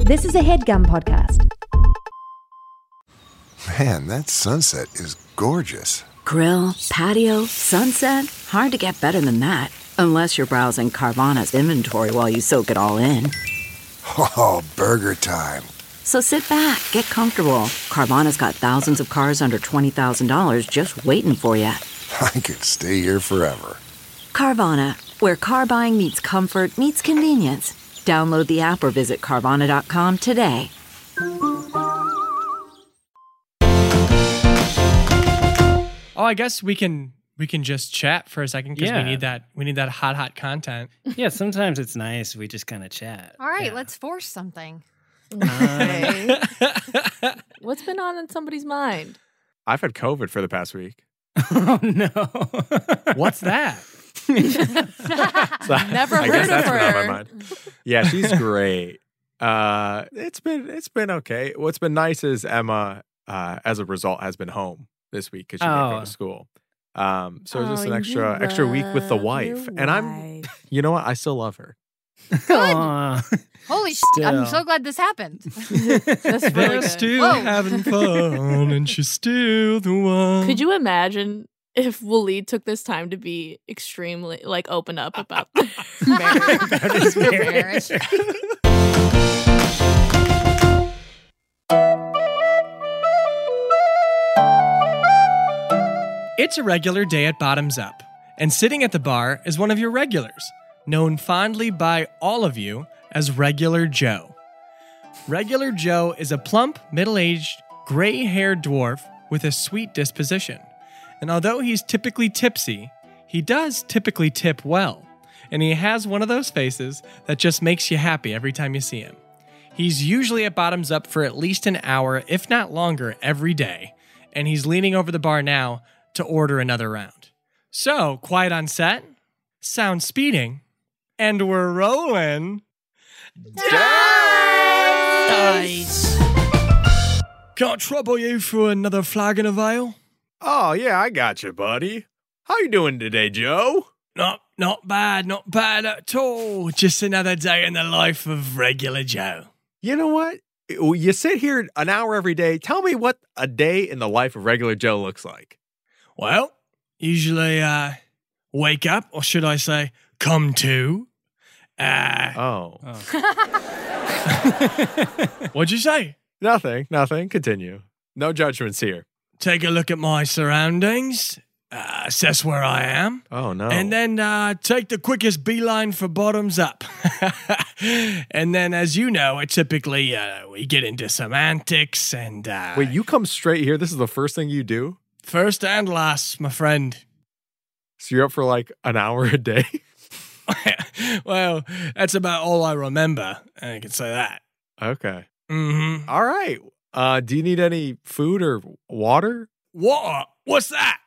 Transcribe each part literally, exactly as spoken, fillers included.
This is a HeadGum podcast. Man, that sunset is gorgeous. Grill, patio, sunset. Hard to get better than that. Unless you're browsing Carvana's inventory while you soak it all in. Oh, burger time. So sit back, get comfortable. Carvana's got thousands of cars under twenty thousand dollars just waiting for you. I could stay here forever. Carvana, where car buying meets comfort meets convenience. Download the app or visit Carvana dot com today. Oh, I guess we can we can just chat for a second because Yeah. we need that we need that hot hot content. Yeah, sometimes it's nice. We just kind of chat. All right, Yeah. let's force something. Okay. What's been on in somebody's mind? I've had COVID for the past week. Oh, no. What's that? So Never I heard guess of that's been on my her. mind. Yeah, she's great. Uh, it's been it's been okay. What's been nice is Emma, uh, as a result, has been home this week because she didn't go Oh. to school. Um, so it's just Oh, an extra you extra week with the love wife, your and I'm, wife. you know what? I still love her. Aw. Holy shit, I'm Still. so glad this happened. That's really They're good. still Whoa. having fun, and she's still the one. Could you imagine if Waleed took this time to be extremely, like, open up about marriage? About his marriage. Marriage. It's a regular day at Bottoms Up, and sitting at the bar is one of your regulars, known fondly by all of you as Regular Joe. Regular Joe is a plump, middle-aged, gray-haired dwarf with a sweet disposition. And although he's typically tipsy, he does typically tip well, and he has one of those faces that just makes you happy every time you see him. He's usually at Bottoms Up for at least an hour, if not longer, every day, and he's leaning over the bar now to order another round. So, quiet on set, sound speeding, and we're rolling. Nice. Can't trouble you for another flagon of ale? Oh yeah, I got you, buddy. How you doing today, Joe? Not, not bad, not bad at all. Just another day in the life of Regular Joe. You know what? You sit here an hour every day. Tell me what a day in the life of Regular Joe looks like. Well, usually uh, wake up, or should I say, come to. Uh, Oh, what'd you say? nothing, nothing. Continue. No judgments here. Take a look at my surroundings, uh, assess where I am. Oh no. And then uh, take the quickest beeline for Bottoms Up. And then, as you know, it typically uh, we get into semantics and uh, Wait, you come straight here. This is the first thing you do. first and last, my friend. So you're up for like an hour a day. Well, that's about all I remember. I can say that. Okay. Mm-hmm. All right. Uh, do you need any food or water? What? What's that?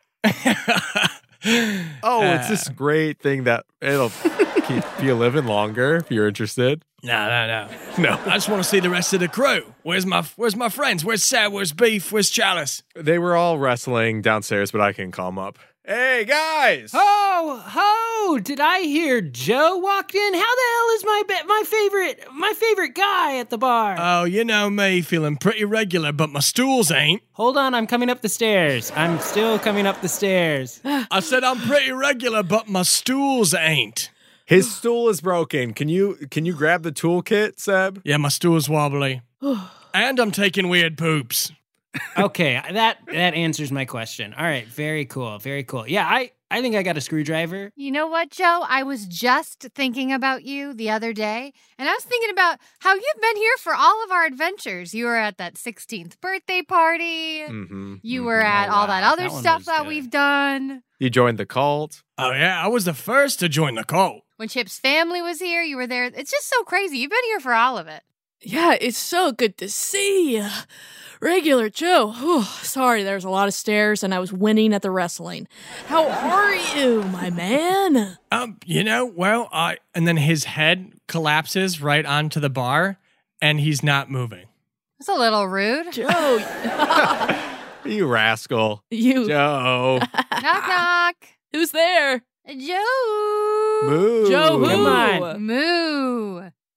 Oh, it's Uh, this great thing that it'll keep you living longer if you're interested. No, no, no. No. I just want to see the rest of the crew. Where's my Where's my friends? Where's Sad? Where's Beef? Where's Chalice? They were all wrestling downstairs, but I can call them up. Hey, guys! Oh, ho! Did I hear Joe walked in? How the hell is my be- my favorite my favorite guy at the bar? Oh, you know me, feeling pretty regular, but my stools ain't. Hold on, I'm coming up the stairs. I'm still coming up the stairs. I said I'm pretty regular, but my stools ain't. His stool is broken. Can you can you grab the toolkit, Seb? Yeah, my stool's wobbly. And I'm taking weird poops. Okay, that that answers my question. All right, very cool, very cool. Yeah, I I think I got a screwdriver. You know what, Joe? I was just thinking about you the other day, and I was thinking about how you've been here for all of our adventures. You were at that sixteenth birthday party. Mm-hmm. You were at Oh, all wow. that other That one stuff was that good. we've done. You joined the cult. Oh, yeah, I was the first to join the cult. When Chip's family was here, you were there. It's just so crazy. You've been here for all of it. Yeah, it's so good to see you. Regular Joe. Whew, sorry, there's a lot of stairs and I was winning at the wrestling. How are you, my man? Um, you know, well, I and then his head collapses right onto the bar, and he's not moving. That's a little rude. Joe. You rascal. You. Joe. Knock, knock. Who's there? Joe. Moo. Joe, who? Come on. Moo.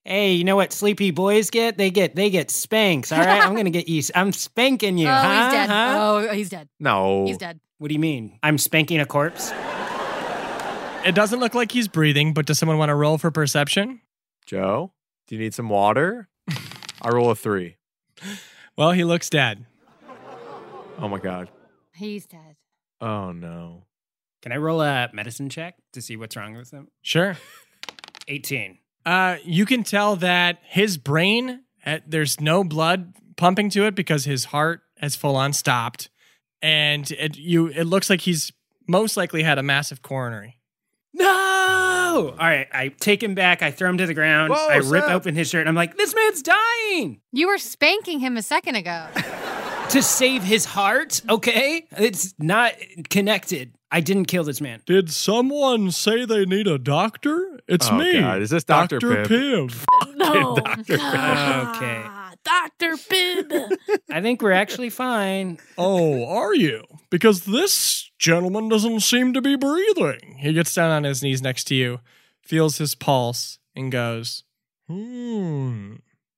Hey, you know what sleepy boys get? They get they get spanks, all right? I'm going to get you. I'm spanking you, oh, huh? he's dead. Huh? Oh, he's dead. No. He's dead. What do you mean? I'm spanking a corpse? It doesn't look like he's breathing, but does someone want to roll for perception? Joe, do you need some water? I roll a three. Well, he looks dead. Oh my God. He's dead. Oh no. Can I roll a medicine check to see what's wrong with him? Sure. eighteen. Uh, you can tell that his brain, uh, there's no blood pumping to it because his heart has full on stopped. And it, you, it looks like he's most likely had a massive coronary. No! All right, I take him back. I throw him to the ground. Whoa, I rip Seb. open his shirt. And I'm like, this man's dying! You were spanking him a second ago. To save his heart, okay? It's not connected. I didn't kill this man. Did someone say they need a doctor? It's Oh, God. Is this Doctor Pibb? Pibb. No. Doctor Ah, Okay. Doctor Pibb. I think we're actually fine. Oh, are you? Because this gentleman doesn't seem to be breathing. He gets down on his knees next to you, feels his pulse, and goes, hmm.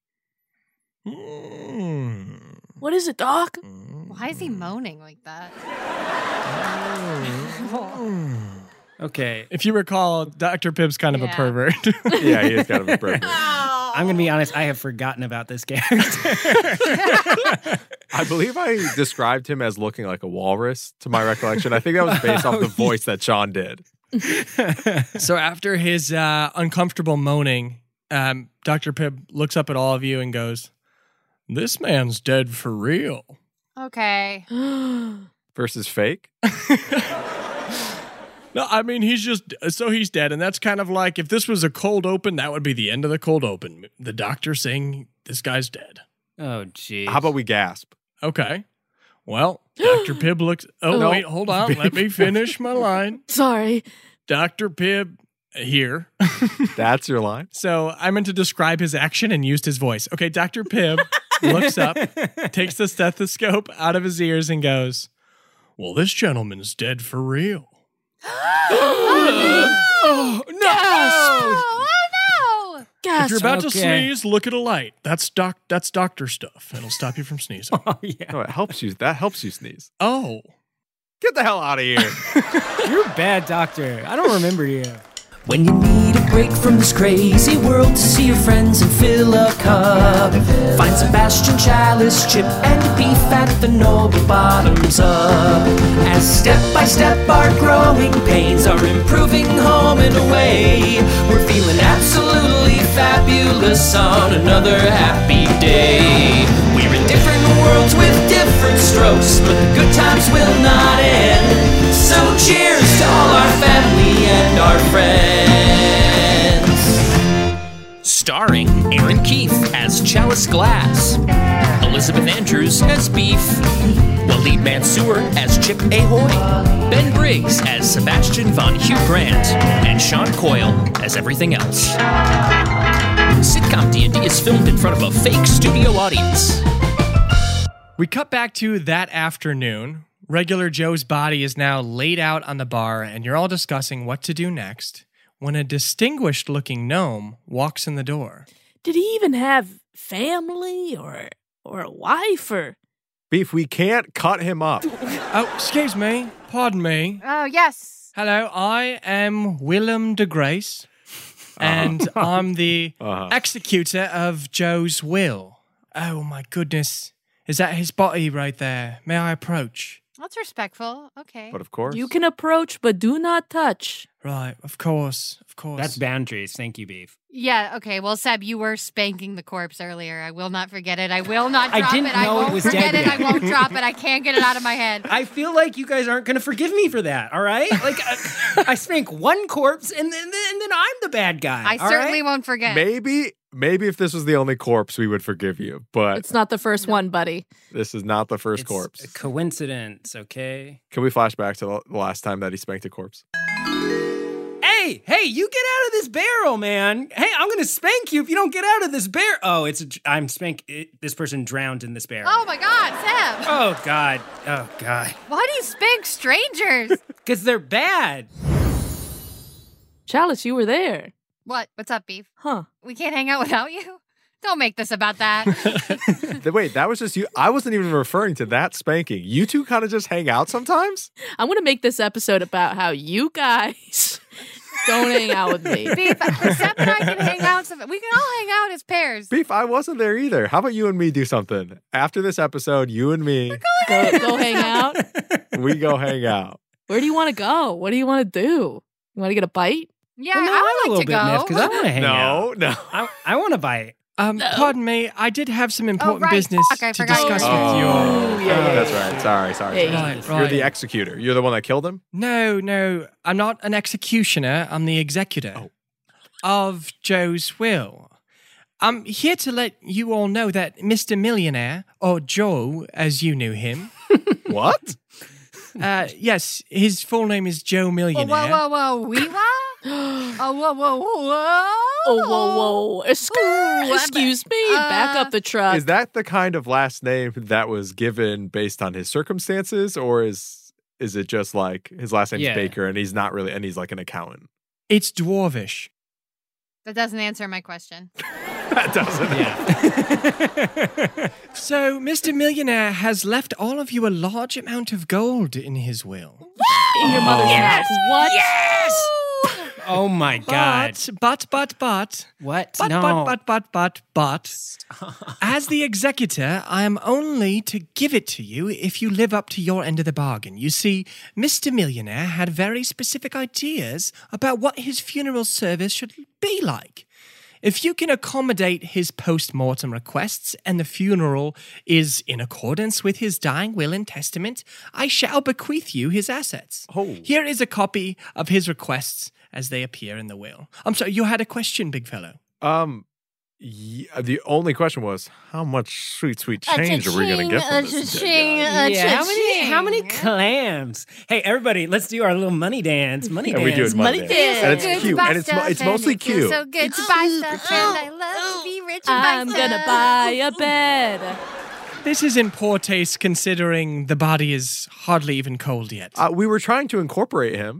Hmm. What is it, Doc? Why is he moaning like that? Okay. If you recall, Doctor Pibb's kind of a Yeah. pervert. Yeah, he is kind of a pervert. I'm going to be honest. I have forgotten about this character. I believe I described him as looking like a walrus, to my recollection. I think that was based off the voice that Sean did. So after his uh, uncomfortable moaning, um, Doctor Pibb looks up at all of you and goes, "This man's dead for real." Okay. Versus fake? No, I mean, he's just, so he's dead. And that's kind of like, if this was a cold open, that would be the end of the cold open. The doctor saying this guy's dead. Oh, geez. How about we gasp? Okay. Well, Doctor Pibb looks, oh, No. wait, hold on. Let me finish my line. Sorry. Doctor Pibb here. That's your line? So I meant to describe his action and used his voice. Okay, Doctor Pibb looks up, takes the stethoscope out of his ears and goes, "Well, this gentleman's dead for real." Oh, no! Oh, oh no! If Gasp. you're about to Okay. sneeze, look at a light. That's doc. That's doctor stuff. It'll stop you from sneezing. Oh, yeah. No, it helps you. That helps you sneeze. Oh, Get the hell out of here. You're a bad doctor. I don't remember you. When you need a break from this crazy world to see your friends and fill a cup, find Sebastian Chalice, Chip, and Beef at the Noble Bottoms Up. As step by step our growing pains are improving home and away, we're feeling absolutely fabulous on another happy day. We're in different worlds with different strokes, but the good times will not end. So cheers to all our family and our friends. Starring Aaron Keefe as Chalice Glass, Elizabeth Andrews as Beef, Waleed Mansour as Chip Ahoy, Ben Briggs as Sebastian von Hugh Grant, and Sean Coyle as everything else. Sitcom D and D is filmed in front of a fake studio audience. we cut back to that afternoon. Regular Joe's body is now laid out on the bar, and you're all discussing what to do next when a distinguished-looking gnome walks in the door. Did he even have family or or a wife or? Beef, we can't cut him up. Oh, excuse me. Pardon me. Oh, yes. Hello, I am Willem de Grace, and I'm the Uh-huh. executor of Joe's will. Oh, my goodness. Is that his body right there? May I approach? That's respectful. Okay. But of course. You can approach, but do not touch. Right, of course, of course. That's boundaries. Thank you, Beef. Yeah, okay. Well, Seb, you were spanking the corpse earlier. I will not forget it. I will not I drop didn't it. I know it won't was forget dead it. I yet. won't drop it. I can't get it out of my head. I feel like you guys aren't going to forgive me for that, all right? Like, I, I spank one corpse, and then, and then I'm the bad guy. I all certainly right? won't forget. Maybe, maybe if this was the only corpse, we would forgive you. But It's not the first one, buddy. this is not the first It's corpse. a coincidence, okay? Can we flash back to the last time that he spanked a corpse? Hey, hey, you get out of this barrel, man. Hey, I'm going to spank you if you don't get out of this barrel. Oh, it's a, I'm spank. It, this person drowned in this barrel. Oh my God, Seb. Oh, God. Oh, God. Why do you spank strangers? Because they're bad. Chalice, you were there. What? What's up, Beef? Huh. We can't hang out without you? Don't make this about that. The- Wait, that was just you. I wasn't even referring to that spanking. You two kind of just hang out sometimes? I'm going to make this episode about how you guys don't hang out with me. Beef, Seth and I can hang out. Some, we can all hang out as pairs. Beef, I wasn't there either. How about you and me do something? After this episode, you and me, Go, go hang out. we go hang out. Where do you want to go? What do you want to do? You want to get a bite? Yeah, Well, no, I I'm a would little like to bit miffed go. because I want to hang out. No, no. I, I want to bite. Um, pardon me, I did have some important right. business Fuck, I to forgot you discuss were with here. you. Oh, yeah, yeah, that's yeah. right. Sorry, sorry. Hey. sorry. Right, right. You're the executor. You're the one that killed him? No, no, I'm not an executioner. I'm the executor Oh. of Joe's will. I'm here to let you all know that Mister Millionaire, or Joe as you knew him, What? uh, yes, his full name is Joe Whoa, Millionaire. whoa, whoa, whoa. Wee-wah? Oh, whoa, whoa, whoa. Oh, whoa, whoa. Excuse, Ooh, excuse me. uh, Back up the truck. Is that the kind of last name that was given based on his circumstances, or is is it just like his last name's Yeah. Baker and he's not really, and he's like an accountant? It's dwarvish. That doesn't answer my question. That doesn't. Yeah. So, Mister Millionaire has left all of you a large amount of gold in his will. in your mother's mouth? What? Yes! Oh my God. But, but, but, but, What? but, no. but, but, but, but, but, as the executor, I am only to give it to you if you live up to your end of the bargain. You see, Mister Millionaire had very specific ideas about what his funeral service should be like. If you can accommodate his post-mortem requests and the funeral is in accordance with his dying will and testament, I shall bequeath you his assets. Oh. Here is a copy of his requests as they appear in the will. I'm sorry, you had a question, big fellow. Um, yeah, the only question was how much sweet, sweet change are we going to get from this? dead guy? Yeah, how many, how many clams? Hey, everybody, let's do our little money dance. Money And we dance. do it Monday. Money dance. And it's Good to cute. buy And it's, mo- stuff it's mostly and it feels cute. so good to buy stuff, and I love to be rich and buy I'm stuff. gonna buy a bed. This is in poor taste considering the body is hardly even cold yet. Uh, we were trying to incorporate him.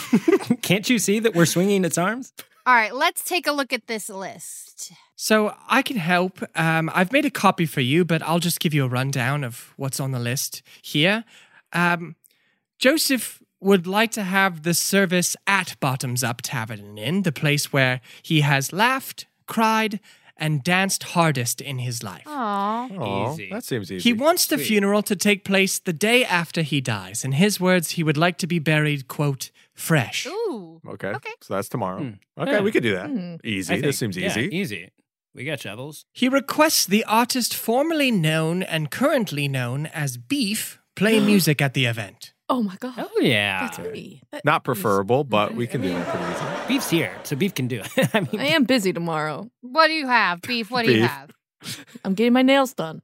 Can't you see that we're swinging its arms? All right, let's take a look at this list. So I can help. Um, I've made a copy for you, but I'll just give you a rundown of what's on the list here. Um, Joseph would like to have the service at Bottoms Up Tavern and Inn, the place where he has laughed, cried, and danced hardest in his life. Aw. Aw, Easy. that seems easy. He wants the funeral to take place the day after he dies. In his words, he would like to be buried, quote, fresh. Ooh. Okay. Okay. So that's tomorrow. Hmm. Okay, Yeah. we could do that. Hmm. Easy. I This think- seems yeah, easy. easy. We got shovels. He requests the artist formerly known and currently known as Beef play music at the event. Oh my god. Oh, yeah. That's me. That Not is- preferable, but we can do that pretty easy. Beef's here, so Beef can do it. I mean, I am busy tomorrow. What do you have, Beef? What do you Beef. have? I'm getting my nails done.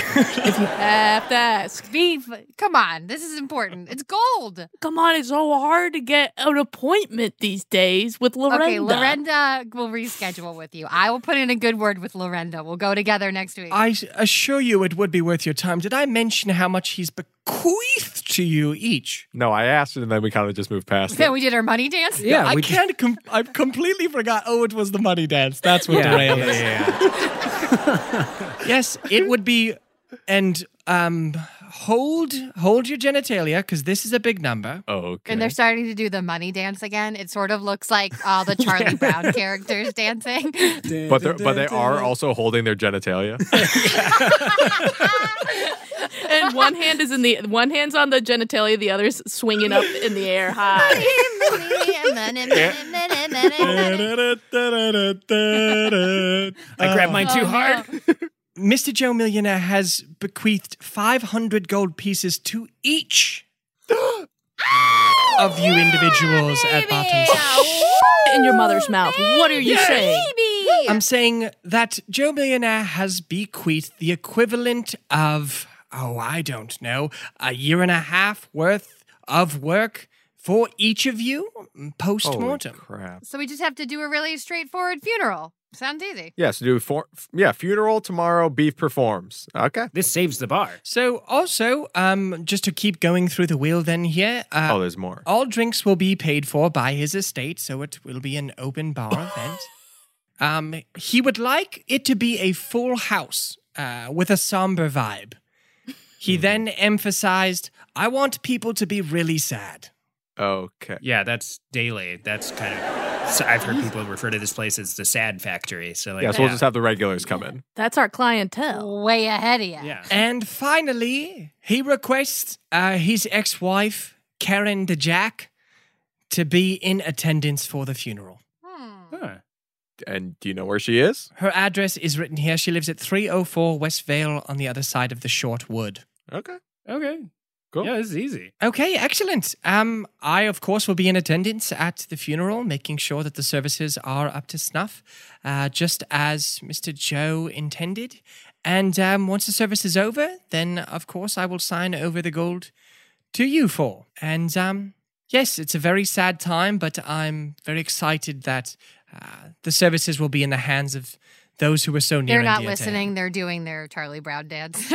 If you have to ask. Beef, come on. This is important. It's gold. Come on, it's so hard to get an appointment these days with Lorenda. Okay, Lorenda will reschedule with you. I will put in a good word with Lorenda. We'll go together next week. I assure you it would be worth your time. Did I mention how much he's bequeathed to you each? No, I asked and then we kind of just moved past Then it. we did our money dance? yeah, I we can't. Com- I completely forgot. Oh, it was the money dance. That's what Yeah, derailed yeah, us. yeah, yeah. Yes, it would be. And um, hold hold your genitalia because this is a big number. Oh, okay. And they're starting to do the money dance again. It sort of looks like all the Charlie Brown characters dancing. but they're, but they are also holding their genitalia. And one hand is in the one hand's on the genitalia, the other's swinging up in the air high. I grabbed mine too Oh, hard. Mister Joe Millionaire has bequeathed five hundred gold pieces to each of you individuals at Bottoms Up. In your mother's mouth. What are you saying? I'm saying that Joe Millionaire has bequeathed the equivalent of, oh, I don't know, a year and a half worth of work for each of you post-mortem. Holy crap. So we just have to do a really straightforward funeral. Sounds easy. Yeah, so do for, yeah, funeral tomorrow, beef performs. Okay. This saves the bar. So also, um, just to keep going through the wheel then here, uh, Oh, there's more. all drinks will be paid for by his estate, so it will be an open bar event. Um, he would like it to be a full house uh, with a somber vibe. He then emphasized, I want people to be really sad. Okay. Yeah, that's daily. That's kind of. So I've heard people refer to this place as the sad factory. So like, Yeah, so we'll just have the regulars come in. That's our clientele. Way ahead of you. yeah. And finally, he requests uh, his ex-wife, Karen DeJack, to be in attendance for the funeral. Hmm. Huh. And do you know where she is? Her address is written here. She lives at three oh four West Vale on the other side of the Short Wood. Okay. Okay. Cool. Yeah, this is easy. Okay, excellent. Um, I, of course, will be in attendance at the funeral, making sure that the services are up to snuff, uh, just as Mister Joe intended. And um, once the service is over, then, of course, I will sign over the gold to you four. And um, yes, it's a very sad time, but I'm very excited that uh, the services will be in the hands of those who were so near They're and not dear to him. listening. They're doing their Charlie Brown dance.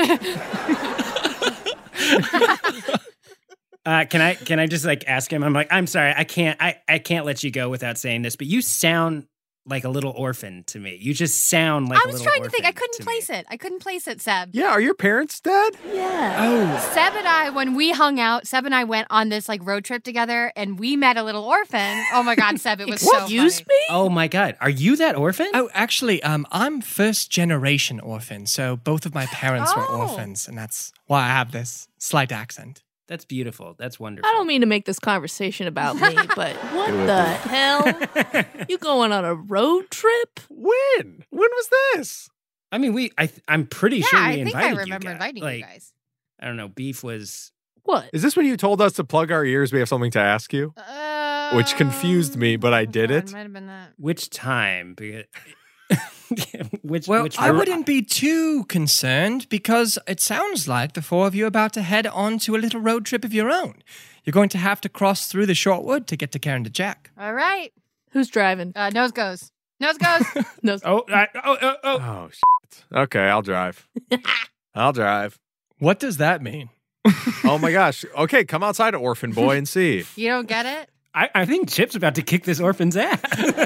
Uh, can I can I just like ask him? I'm like, I'm sorry, I can't I, I can't let you go without saying this, but you sound like a little orphan to me. You just sound like I a was little trying to think. I orphan couldn't to place me. it. I couldn't place it, Seb. Yeah, are your parents dead? Yeah. Oh, Seb and I, when we hung out, Seb and I went on this like road trip together, and we met a little orphan. Oh my God, Seb, it was so funny. Excuse me? Oh my God, are you that orphan? Oh, actually, um, I'm first generation orphan, so both of my parents were Oh. orphans, and that's why I have this slight accent. That's beautiful. That's wonderful. I don't mean to make this conversation about me, but what It would the be. hell? You going on a road trip? When? When was this? I mean, we. I. I'm pretty Yeah, sure we I think invited I you remember guys. inviting like, you guys. I don't know. Beef was. What? Is this when you told us to plug our ears? We have something to ask you? Uh, Which confused me, but I did it. Might have been that. Which time? Because- which. Well, which I wouldn't be too concerned because it sounds like the four of you are about to head on to a little road trip of your own. You're going to have to cross through the Short Wood to get to Karen DeJack. All right. Who's driving? Uh, nose goes. Nose goes. No. Oh. I, oh. Oh. Oh. Oh, shit. Okay, I'll drive. I'll drive. What does that mean? Oh my gosh. Okay, come outside, orphan boy, and see. You don't get it? I, I think Chip's about to kick this orphan's ass.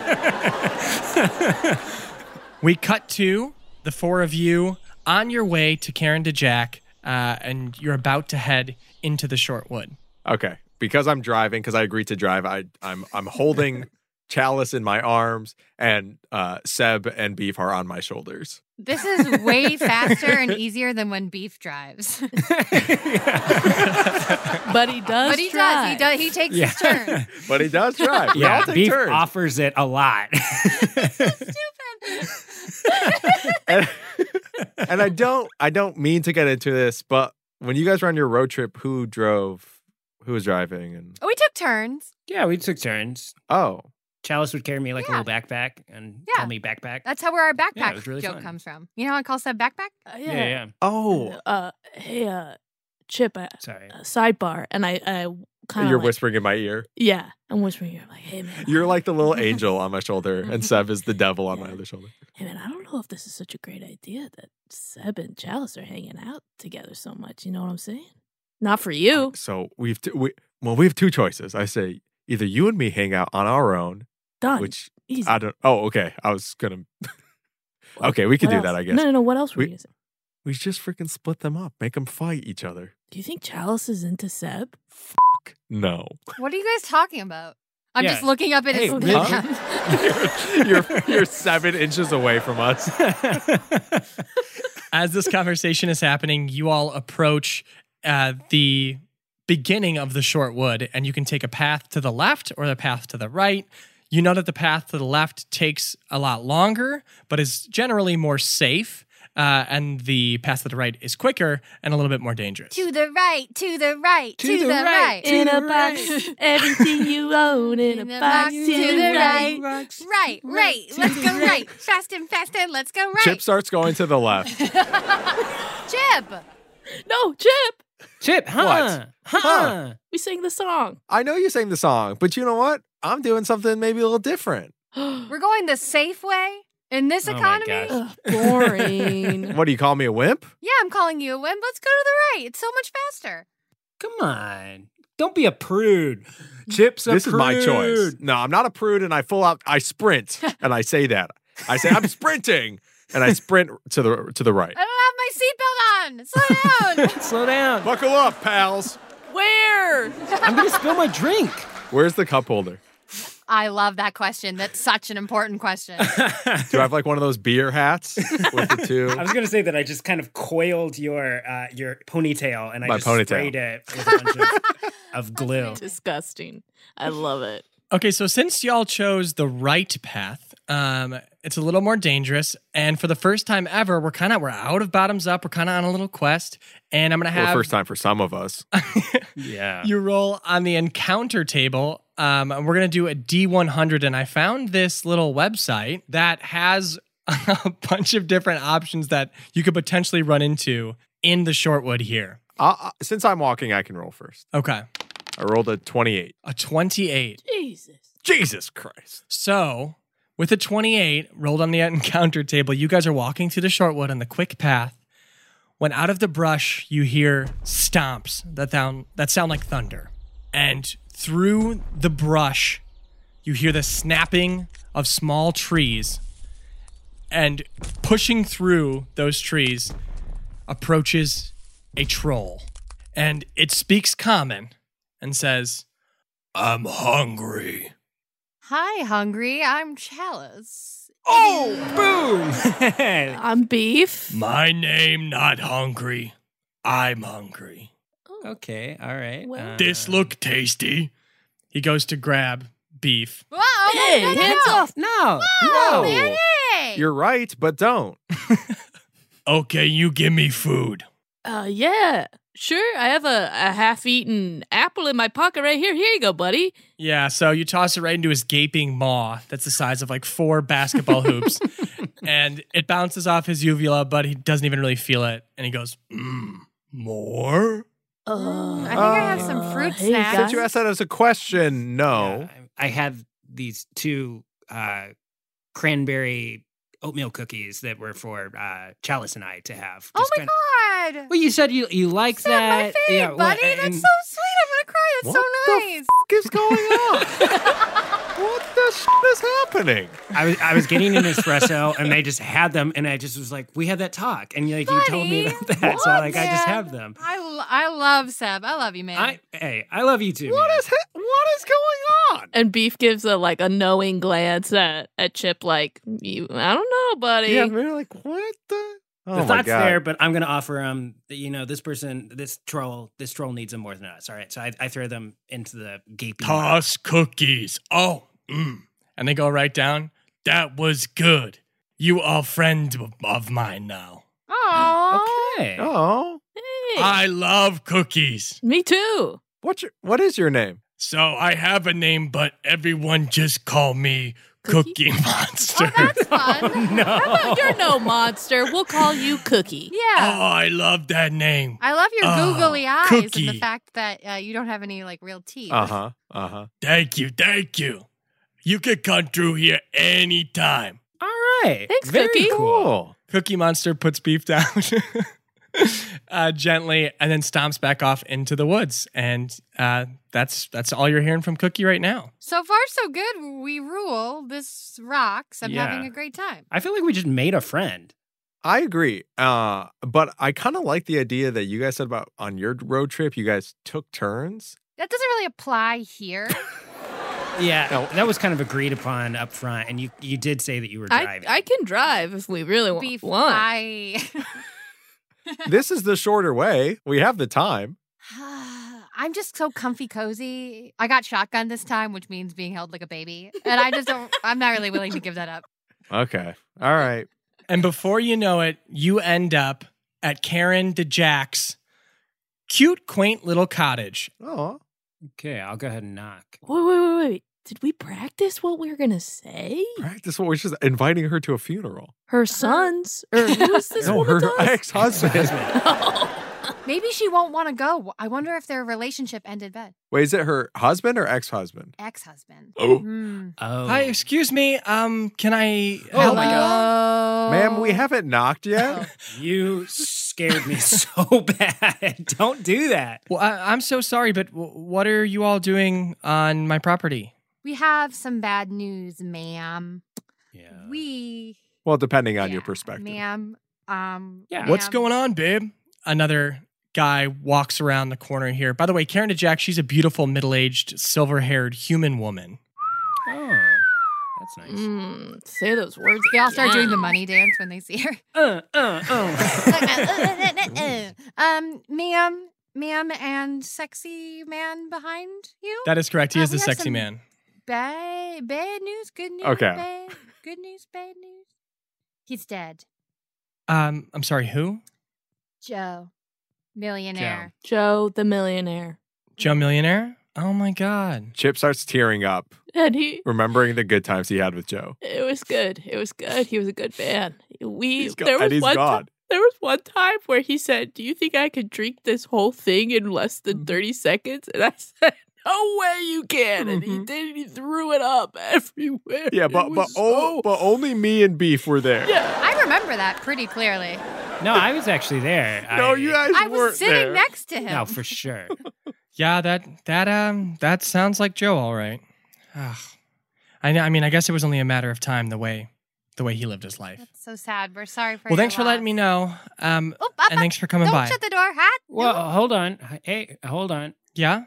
We cut to the four of you on your way to Karen DeJack, uh, and you're about to head into the Short Wood. Okay, because I'm driving, because I agreed to drive, I, I'm I'm holding Chalice in my arms, and uh, Seb and Beef are on my shoulders. This is way faster and easier than when Beef drives. But he does But he drive. does. He does. He takes Yeah. his turn. But he does drive. We all Yeah, take Beef turns. offers it a lot. and, and I don't I don't mean to get into this, but when you guys were on your road trip, who drove? Who was driving? And We took turns. Yeah, we took turns. oh, Chalice would carry me like Yeah. a little backpack and Yeah. call me backpack. That's how where our Yeah, backpack it was really joke fun. comes from. You know how I call Seb backpack? Uh, yeah, yeah. yeah. oh, Uh, hey, uh, Chip, uh, Sorry. uh, sidebar, and I, I kind of you're like, whispering in my ear. Yeah, I'm whispering. You're like, hey man, You're like the little angel on my shoulder, and Seb is the devil on my other shoulder. hey man, I don't know if this is such a great idea that Seb and Chalice are hanging out together so much. You know what I'm saying? Not for you. So we've t- we well we have two choices. I say either you and me hang out on our own, Done. which Easy. I don't. Oh, okay. I was gonna. Okay, we can What do else? that, I guess. No, no, no. What else were We- you gonna say? We just freaking split them up, make them fight each other. Do you think Chalice is into Seb? No, What are you guys talking about? I'm Yeah. just looking up at his. Hey, Huh? you're, you're you're seven inches away from us. As this conversation is happening, you all approach uh, the beginning of the Short Wood, and you can take a path to the left or the path to the right. You know that the path to the left takes a lot longer, but is generally more safe, uh, and the path to the right is quicker and a little bit more dangerous. To the right, to the right, to, the the, right, right. to In the a box, everything you own in a In the box box, to to the the right. right. Right, right. Let's go right. Fast and fast and let's go right. Chip starts going to the left. Chip. No, Chip. Chip, huh? Huh? Huh. We sang the song. I know you sang the song, but you know what? I'm doing something maybe a little different. We're going the safe way in this Oh my economy. gosh. Ugh, boring. What do you call me, a wimp? Yeah, I'm calling you a wimp. Let's go to the right. It's so much faster. Come on. Don't be a prude. Chip's a This prude. is my choice. No, I'm not a prude, and I full out. I sprint, and I say that. I say I'm sprinting, and I sprint to the to the right. I don't have my seatbelt on. Slow down. Slow down. Buckle up, pals. Where? I'm going to spill my drink. Where's the cup holder? I love that question. That's such an important question. Do I have like one of those beer hats with the two? I was going to say that I just kind of coiled your uh, your ponytail and I My just ponytail. sprayed it with a bunch of, of glue. Disgusting. I love it. Okay, so since y'all chose the right path, um, it's a little more dangerous. And for the first time ever, we're kind of we're out of bottoms up. We're kind of on a little quest, and I'm gonna have Well, first time for some of us. Yeah. you roll on the encounter table. Um, and we're gonna do a D one hundred, and I found this little website that has a bunch of different options that you could potentially run into in the Shortwood here. Uh, uh, since I'm walking, I can roll first. Okay, I rolled a twenty-eight. a twenty-eight. Jesus. Jesus Christ. So, with a twenty-eight rolled on the encounter table, you guys are walking through the Shortwood on the quick path. When out of the brush, you hear stomps that sound, that sound like thunder. And through the brush, you hear the snapping of small trees. And pushing through those trees approaches a troll. And it speaks common and says, "I'm hungry." Hi, hungry. I'm Chalice. Oh, boom. I'm Beef. My name not hungry. I'm hungry. Okay, all right. Well- Uh, This look tasty. He goes to grab Beef. Whoa, Hey, no, no, hands no. off. No. Oh, No. man, hey. You're right, but don't. Okay, you give me food. Uh, yeah. Sure, I have a, a half-eaten apple in my pocket right here. Here you go, buddy. Yeah, so you toss it right into his gaping maw that's the size of like four basketball hoops. And it bounces off his uvula, but he doesn't even really feel it. And he goes, mm, more? Uh, I think I have some fruit hey, snacks. guys. Since you asked that as a question, no. Yeah, I I had these two uh, cranberry oatmeal cookies that were for uh, Chalice and I to have. Oh Just my kinda- god. Well, you said you you like It's not my that. fave, Yeah, well, buddy. and- That's so sweet. I'm gonna cry. That's What so the nice. What is going on? What the shit is happening? I was I was getting an espresso and they just had them and I just was like, we had that talk and like you told me Buddy, about that, so like I just Man, have them. I, lo- I love Seb. I love you, man. I hey, I love you too. What man. is ha- what is going on? And Beef gives a like a knowing glance at, at Chip, like, you, I don't know, buddy. Yeah, we're like, what the? Oh the my thought's God. there, but I'm gonna offer um that, you know, this person, this troll, this troll needs them more than us. All right, so I, I throw them into the gaping. Toss cookies. Oh, mm. And they go right down. That was good. You are friend of- of mine now. Aww. Okay. Oh, Hey, I love cookies. me too. what's your what is your name? So I have a name, but everyone just call me Cookie? Cookie Monster. Oh, that's fun. No. Oh, you're no monster. We'll call you Cookie. Yeah. Oh, I love that name. I love your Oh, googly eyes and cookie. the fact that uh, you don't have any like real teeth. Uh huh. Uh huh. Thank you, thank you. You can come through here anytime. All right. Thanks, Very Cookie. cool. Cool. Cookie Monster puts Beef down uh, gently and then stomps back off into the woods. And uh, that's that's all you're hearing from Cookie right now. So far, so good. We rule. This rocks. I'm Yeah. having a great time. I feel like we just made a friend. I agree. Uh, but I kind of like the idea that you guys said about on your road trip, you guys took turns. That doesn't really apply here. Yeah, No. that was kind of agreed upon up front, and you you did say that you were I, driving. I can drive if we really wa- Beef. want. I. This is the shorter way. We have the time. I'm just so comfy cozy. I got shotgun this time, which means being held like a baby. And I just don't, I'm not really willing to give that up. Okay. All right. And before you know it, you end up at Karen DeJack's cute, quaint little cottage. Oh. okay, I'll go ahead and knock. Wait, wait, wait, wait. Did we practice what we were going to say? Practice what we're just inviting her to a funeral. Her sons? Or who is this no, woman her does? ex-husband. Oh. Maybe she won't want to go. I wonder if their relationship ended bad. Wait, is it her husband or ex-husband? Ex-husband. Oh. Hmm. Oh. Hi, excuse me. Um, can I Oh help my you? God. Ma'am, we haven't knocked yet. You scared me so bad. Don't do that. Well, I, I'm so sorry, but w- what are you all doing on my property? We have some bad news, ma'am. Yeah. We. Well, depending on yeah, your perspective. ma'am. Um. Yeah. What's ma'am. going on, babe? Another guy walks around the corner here. By the way, Karen DeJack, she's a beautiful, middle-aged, silver-haired human woman. Oh, that's nice. Mm, say those words. They all start doing the again. money dance when they see her. Uh, uh, uh. um, ma'am, ma'am, and sexy man behind you. That is correct. He Uh, is the we have sexy some- man. Bad, bad news, good news. Okay. Bad, good news, bad news. He's dead. Um, I'm sorry, who? Joe, millionaire. Joe the millionaire. Joe Millionaire? Oh my God. Chip starts tearing up, And he, remembering the good times he had with Joe. it was good. It was good. He was a good man. We, He's go- there was and he's one gone. ti- there was one time where he said, "Do you think I could drink this whole thing in less than thirty seconds?" And I said, "No way you can!" And he Mhm. did. He threw it up everywhere. Yeah, It but but, was o- so- but only me and Beef were there. yeah. I remember that pretty clearly. No, I was actually there. No, I, you guys I weren't was sitting there. next to him. No, for sure. Yeah, that that um that sounds like Joe, all right. Ugh. I know. I mean, I guess it was only a matter of time the way the way he lived his life. That's so sad. We're sorry for Well, your thanks for letting loss. me know. Um, Oop, up, and up. thanks for coming Don't by. shut the door. Hat. Well, hold on. Hey, hold on. Yeah.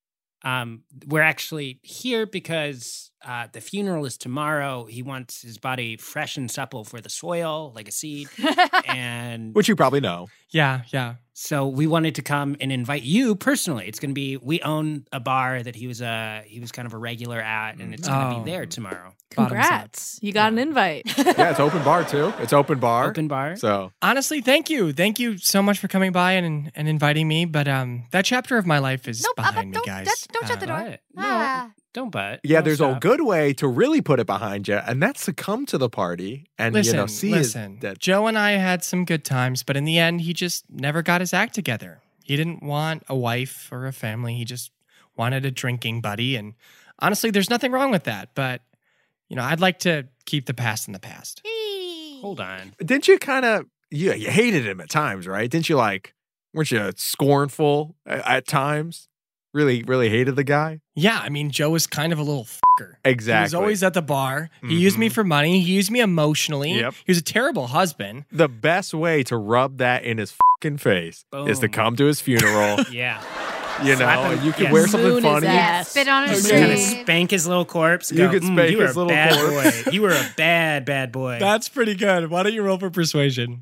Um, we're actually here because uh, the funeral is tomorrow. He wants his body fresh and supple for the soil, like a seed. and Which you probably know. Yeah. Yeah. so we wanted to come and invite you personally. It's going to be, we own a bar that he was a, he was kind of a regular at, and it's going to Oh. be there tomorrow. Bottoms up. Congrats! You got an invite. Yeah, it's open bar too. It's open bar. Open bar. So Honestly, thank you. Thank you so much for coming by and and inviting me. But um, that chapter of my life is Nope, up, up, behind me, don't, guys. that's- don't shut the Uh, door. What? No, Ah. don't butt. yeah, Don't there's a stop. good way to really put it behind you, and that's to come to the party and Listen, you know see listen. his dead. Joe and I had some good times, but in the end, he just never got his act together. He didn't want a wife or a family. He just wanted a drinking buddy. And honestly, there's nothing wrong with that. But, you know, I'd like to keep the past in the past. Hold on. Didn't you kind of you, you hated him at times, right? Didn't you like? Weren't you scornful at, at times? Really, really hated the guy. Yeah, I mean, Joe was kind of a little fucker. Exactly. He was always at the bar. He used me Mhm. for money. He used me emotionally. Yep. He was a terrible husband. The best way to rub that in his fucking face is to Boom. come to his funeral. Yeah. You know, Slap him- and you can yeah, wear Moon something his funny. ass. Spit on his Or Kind of grave. grave. spank his little corpse. You go, could "Mm, spank you were his a little bad corpse." boy. You were a bad, bad boy. That's pretty good. Why don't you roll for persuasion?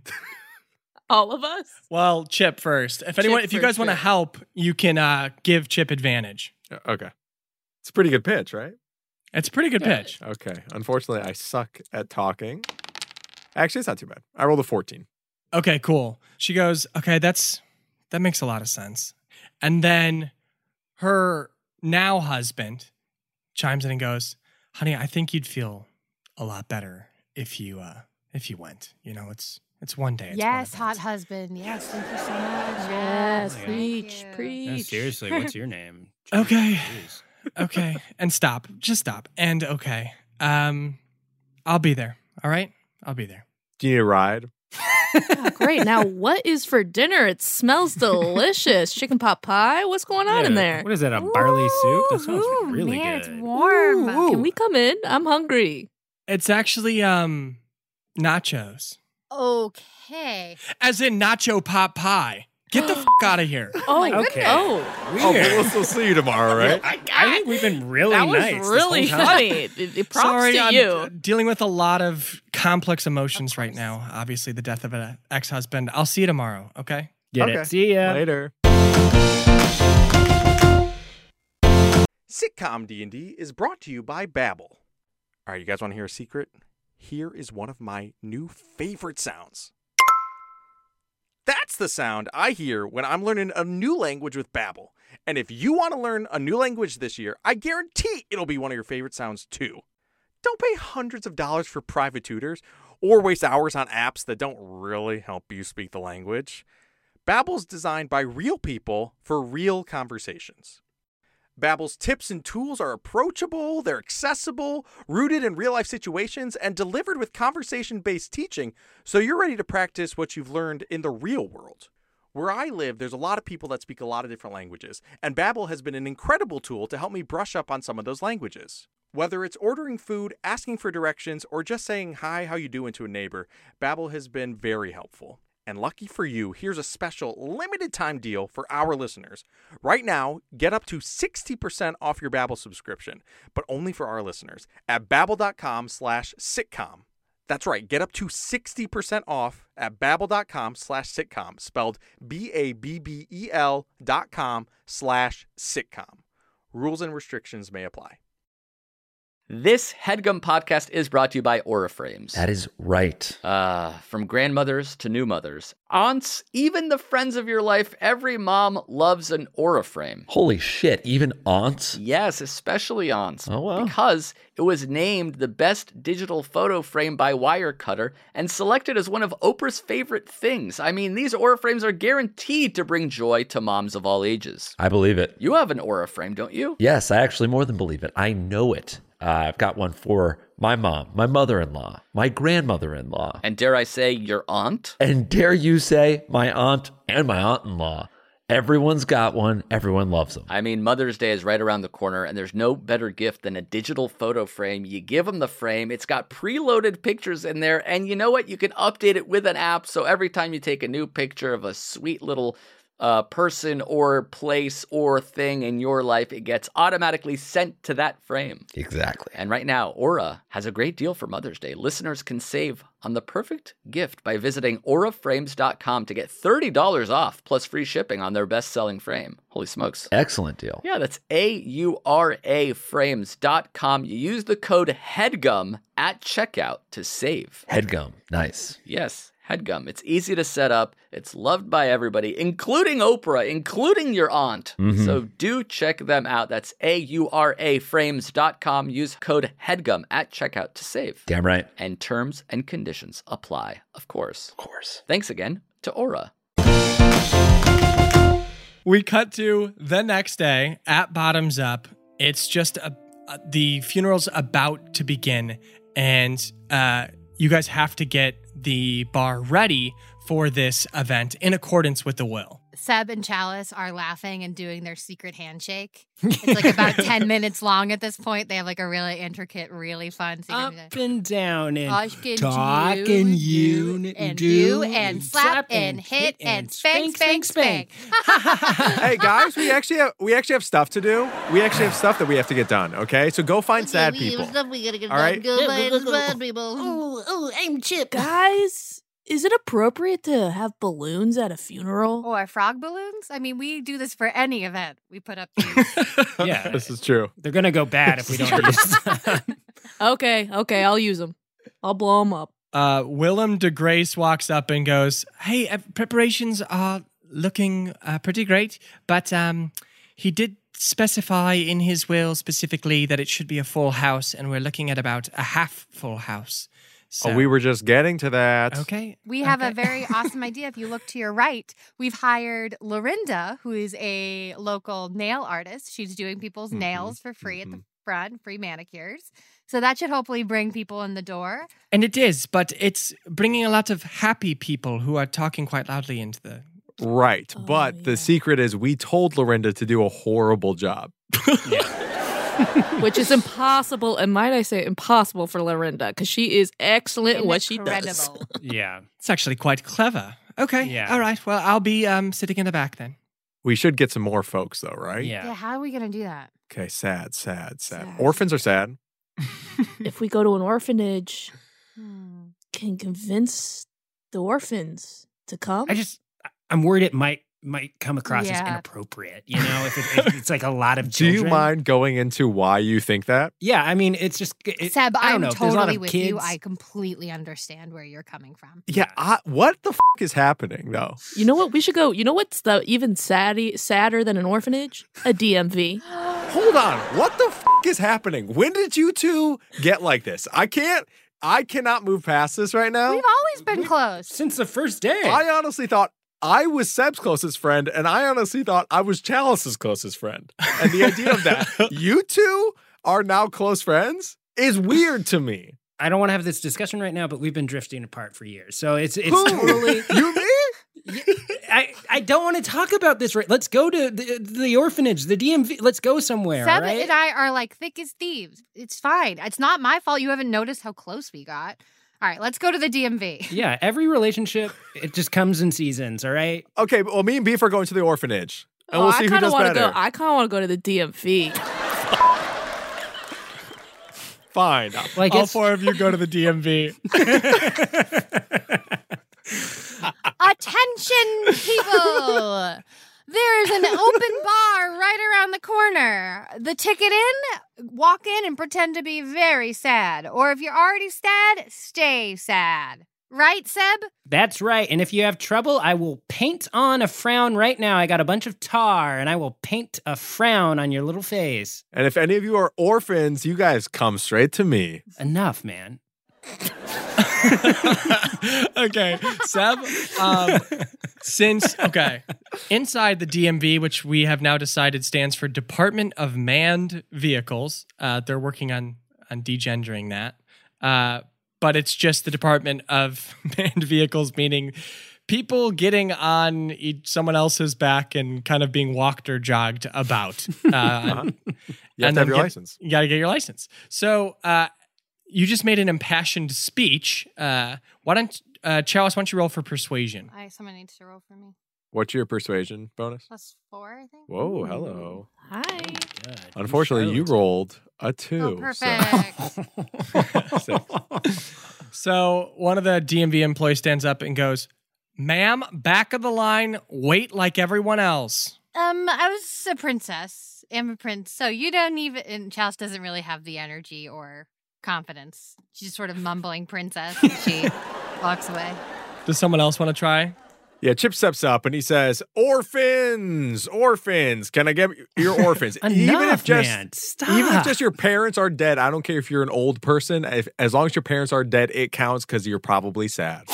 All of us. Well, Chip first. If anyone, Chip if you for guys want to sure. help, you can uh, give Chip advantage. Okay. It's a pretty good pitch, right? It's a pretty good Yeah. pitch. Okay. Unfortunately, I suck at talking. Actually, it's not too bad. I rolled a fourteen. Okay, cool. She goes, okay, that's that makes a lot of sense. And then her now husband chimes in and goes, honey, I think you'd feel a lot better if you uh if you went. You know, it's it's one day. It's Yes, one hot event." husband. Yes, thank you so much. Yes, Thank preach, you. preach. No, seriously, what's your name? Okay. Jeez. Okay. And stop. Just stop. And okay. Um I'll be there. All right? I'll be there. Do you need a ride? Oh, great. Now, what is for dinner? It smells delicious. Chicken pot pie? What's going on in Yeah, there? What is that, a barley soup? That sounds Ooh, really man, good. It's warm. Ooh, Can we come in? I'm hungry. It's actually um nachos. Okay. As in nacho pot pie. Get the fuck out of here. Oh, my Okay. Oh, Oh, but we'll still see you tomorrow, right? I, I think we've been really that was nice. this really whole time. funny. It- it- Props Sorry, to I'm you. dealing with a lot of complex emotions right now. Obviously, the death of an ex-husband. I'll see you tomorrow, okay? Get Okay. it. See ya. Later. Sitcom D and D is brought to you by Babbel. All right, you guys want to hear a secret? Here is one of my new favorite sounds. That's the sound I hear when I'm learning a new language with Babbel. And if you want to learn a new language this year, I guarantee it'll be one of your favorite sounds too. Don't pay hundreds of dollars for private tutors or waste hours on apps that don't really help you speak the language. Babbel's designed by real people for real conversations. Babbel's tips and tools are approachable, they're accessible, rooted in real-life situations, and delivered with conversation-based teaching, so you're ready to practice what you've learned in the real world. Where I live, there's a lot of people that speak a lot of different languages, and Babbel has been an incredible tool to help me brush up on some of those languages. Whether it's ordering food, asking for directions, or just saying hi, how you doing to a neighbor, Babbel has been very helpful. And lucky for you, here's a special limited time deal for our listeners. Right now, get up to sixty percent off your Babbel subscription, but only for our listeners at babbel.com slash sitcom. That's right, get up to sixty percent off at babbel.com slash sitcom, spelled B A B B E L dot com slash sitcom. Rules and restrictions may apply. This HeadGum podcast is brought to you by Aura Frames. That is right. Uh, from grandmothers to new mothers, aunts, even the friends of your life, every mom loves an Aura Frame. Holy shit, even aunts? Yes, especially aunts. Oh, wow. Because it was named the best digital photo frame by Wirecutter and selected as one of Oprah's favorite things. I mean, these Aura Frames are guaranteed to bring joy to moms of all ages. I believe it. You have an Aura Frame, don't you? Yes, I actually more than believe it. I know it. Uh, I've got one for my mom, my mother-in-law, my grandmother-in-law. And dare I say, your aunt? And dare you say, my aunt and my aunt-in-law. Everyone's got one. Everyone loves them. I mean, Mother's Day is right around the corner, and there's no better gift than a digital photo frame. You give them the frame. It's got preloaded pictures in there, and you know what? You can update it with an app, so every time you take a new picture of a sweet little uh, person or place or thing in your life, it gets automatically sent to that frame. Exactly. And right now, Aura has a great deal for Mother's Day. Listeners can save on the perfect gift by visiting aura frames dot com to get thirty dollars off plus free shipping on their best-selling frame. Holy smokes. Excellent deal. Yeah, that's A U R A frames dot com. You use the code HEADGUM at checkout to save. HeadGum. Nice. Yes. HeadGum. It's easy to set up. It's loved by everybody, including Oprah, including your aunt. Mm-hmm. So do check them out. That's A U R A frames dot com. Use code HEADGUM at checkout to save. Damn right. And terms and conditions apply, of course. Of course. Thanks again to Aura. We cut to the next day at Bottoms Up. It's just a, a, the funeral's about to begin, and uh, you guys have to get the bar ready for this event in accordance with the will. Seb and Chalice are laughing and doing their secret handshake. It's like about ten minutes long at this point. They have like a really intricate, really fun secret Up handshake. and down and Talk and talk do, and do, you and do and slap and hit and spank, spank, spank. Hey guys, we actually have we actually have stuff to do. We actually have stuff that we have to get done. Okay, so go find sad people. We gotta get All right. Go find sad people. Oh, oh, I'm Chip. Guys, is it appropriate to have balloons at a funeral? Or frog balloons? I mean, we do this for any event. We put up these. Yeah. This is true. They're going to go bad if we don't use them. Okay, okay, I'll use them. I'll blow them up. Uh, Willem de Grace walks up and goes, "Hey, uh, preparations are looking uh, pretty great, but um, he did specify in his will specifically that it should be a full house, and we're looking at about a half full house." So, Oh, we were just getting to that. okay. We have okay. a very awesome idea. If you look to your right, we've hired Lorinda, who is a local nail artist. She's doing people's Mhm, nails for free at mhm. the front, free manicures. So that should hopefully bring people in the door. And it is, but it's bringing a lot of happy people who are talking quite loudly into the. Right, Oh, but yeah. the secret is we told Lorinda to do a horrible job. Which is impossible, and might I say impossible for Lorinda, because she is excellent at what she does. Incredible. Yeah. It's actually quite clever. Okay. Yeah. All right. Well, I'll be um sitting in the back then. We should get some more folks though, right? Yeah, Yeah. how are we going to do that? Okay, sad, sad, sad. Sad. Orphans are sad. If we go to an orphanage, Hmm. can convince the orphans to come? I just, I'm worried it might might come across as Yeah. inappropriate. You know, if, it, if it's like a lot of Do children. you mind going into why you think that? Yeah, I mean, it's just. It, Seb, I don't I'm know. if there's a lot totally of with kids. you. I completely understand where you're coming from. Yeah, I, what the f- is happening though? You know what? We should go. You know what's the even saddy, sadder than an orphanage? A D M V. Hold on, what the f- is happening? When did you two get like this? I can't. I cannot move past this right now. We've always been close. Since the first day. I honestly thought I was Seb's closest friend, and I honestly thought I was Chalice's closest friend. And the idea of that, you two are now close friends, is weird to me. I don't want to have this discussion right now, but we've been drifting apart for years. So it's it's Who? totally You me? I, I don't want to talk about this right. Let's go to the, the orphanage, the D M V. Let's go somewhere. Seb all right? and I are like thick as thieves. It's fine. It's not my fault you haven't noticed how close we got. All right, let's go to the D M V. Yeah, every relationship, it just comes in seasons, all right? Okay, well, me and Beef are going to the orphanage. And Oh, we'll I see who kinda does wanna better. Go, I kind of want to go to the D M V. Fine. Well, I All guess four of you go to the D M V. Attention, people! There's an open bar right around the corner. The ticket in, walk in and pretend to be very sad. Or if you're already sad, stay sad. Right, Seb? that's right. And if you have trouble, I will paint on a frown right now. I got a bunch of tar, and I will paint a frown on your little face. And if any of you are orphans, you guys come straight to me. Enough, man. Okay, Seb, um, since, okay, inside the D M V, which we have now decided stands for Department of Manned Vehicles, uh, they're working on, on degendering that, uh, but it's just the Department of Manned Vehicles, meaning people getting on each, someone else's back and kind of being walked or jogged about. Uh, Uh-huh. You have and to have then your get- license. You got to get your license. So, uh, you just made an impassioned speech. Uh, why don't, uh, Chalice, why don't you roll for persuasion? I, someone needs to roll for me. What's your persuasion bonus? Plus four, I think. Whoa, hello. Hi. Good. Unfortunately, you rolled a two. Oh, so- perfect. So one of the D M V employees stands up and goes, "Ma'am, back of the line, wait like everyone else." Um, I was a princess. I'm a prince, so you don't even. And Chalice doesn't really have the energy or confidence. She's just sort of mumbling princess. And she walks away. Does someone else want to try? Yeah, Chip steps up and he says, "Orphans, orphans, can I get your orphans?" even Enough, if just man. Stop. even if just your parents are dead, I don't care if you're an old person. If, as long as your parents are dead, it counts because you're probably sad.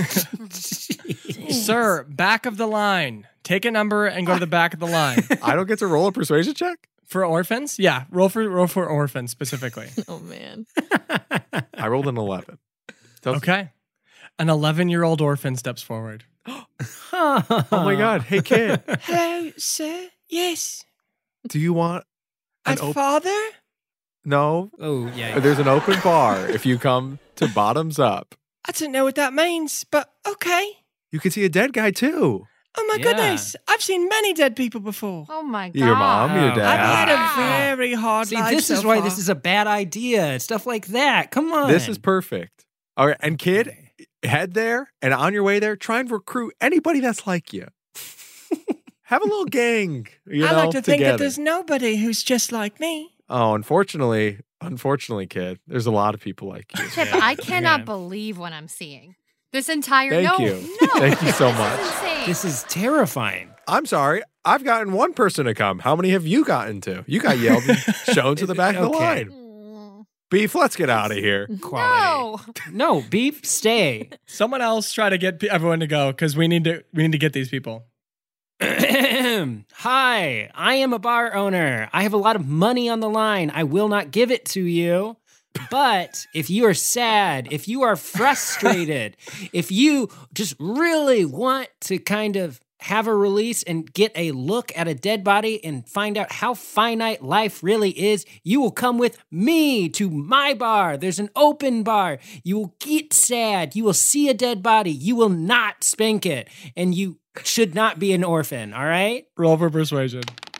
Sir, back of the line. Take a number and go to the back of the line. I don't get to roll a persuasion check? For orphans? Yeah, roll for roll for orphans specifically. Oh, man. I rolled an eleven. Doesn't- Okay. An eleven-year-old orphan steps forward. Oh my God. Hey, kid, Hello, sir. Yes. do you want an A open... father? No, Oh, yeah. there's an open bar if you come to Bottoms Up. I don't know what that means, but okay. You can see a dead guy, too. Oh my Yeah. goodness. I've seen many dead people before. Oh my god! Your mom, your Wow. dad. I've had Wow. a very hard See, life this is so why far. this is a bad idea. Stuff like that. Come on. This is perfect. All right, and kid, head there, and on your way there, try and recruit anybody that's like you. Have a little gang, you know, I like to think together. that there's nobody who's just like me. Oh, unfortunately, unfortunately, kid, there's a lot of people like you. Chip, Yeah. I cannot Yeah. believe what I'm seeing. This entire Thank no, you. no, Thank you so this much. Is insane. This is terrifying. I'm sorry, I've gotten one person to come. How many have you gotten to? You got yelled and shown to the back of the Okay. line. Mm. Beef, let's get out of here. Quality. No. No, beef, stay. Someone else try to get pe- everyone to go because we need to we need to get these people. Hi, I am a bar owner. I have a lot of money on the line. I will not give it to you. But if you are sad, if you are frustrated, if you just really want to kind of have a release and get a look at a dead body and find out how finite life really is, you will come with me to my bar. There's an open bar. You will get sad. You will see a dead body. You will not spank it. And you should not be an orphan, all right? Roll for persuasion.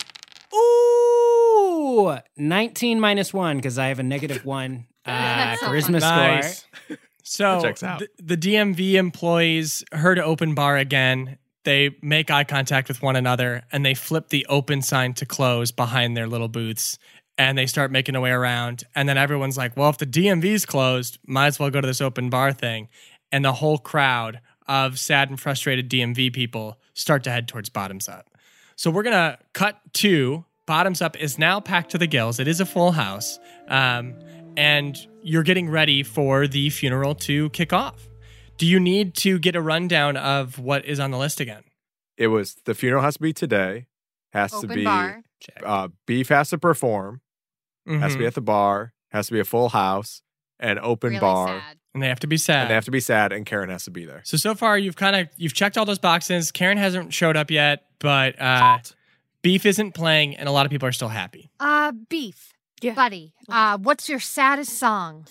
Ooh, nineteen minus one because I have a negative one uh, That's so charisma funny. score. Nice. So That checks out. The, the D M V employees heard open bar again. They make eye contact with one another and they flip the open sign to close behind their little booths. And they start making their way around. And then everyone's like, well, if the D M V's closed, might as well go to this open bar thing. And the whole crowd of sad and frustrated D M V people start to head towards Bottoms Up. So we're going to cut to Bottoms Up is now packed to the gills. It is a full house. Um, and you're getting ready for the funeral to kick off. Do you need to get a rundown of what is on the list again? it was the funeral has to be today, has Open to be bar. uh, Beef has to perform, Mhm. has to be at the bar, has to be a full house, and open Really bar, sad. And they have to be sad. and they have to be sad, and Karen has to be there. So so far you've kind of you've checked all those boxes. Karen hasn't showed up yet, but uh, Beef isn't playing, and a lot of people are still happy. Uh, Beef. Yeah. Buddy, uh, what's your saddest song?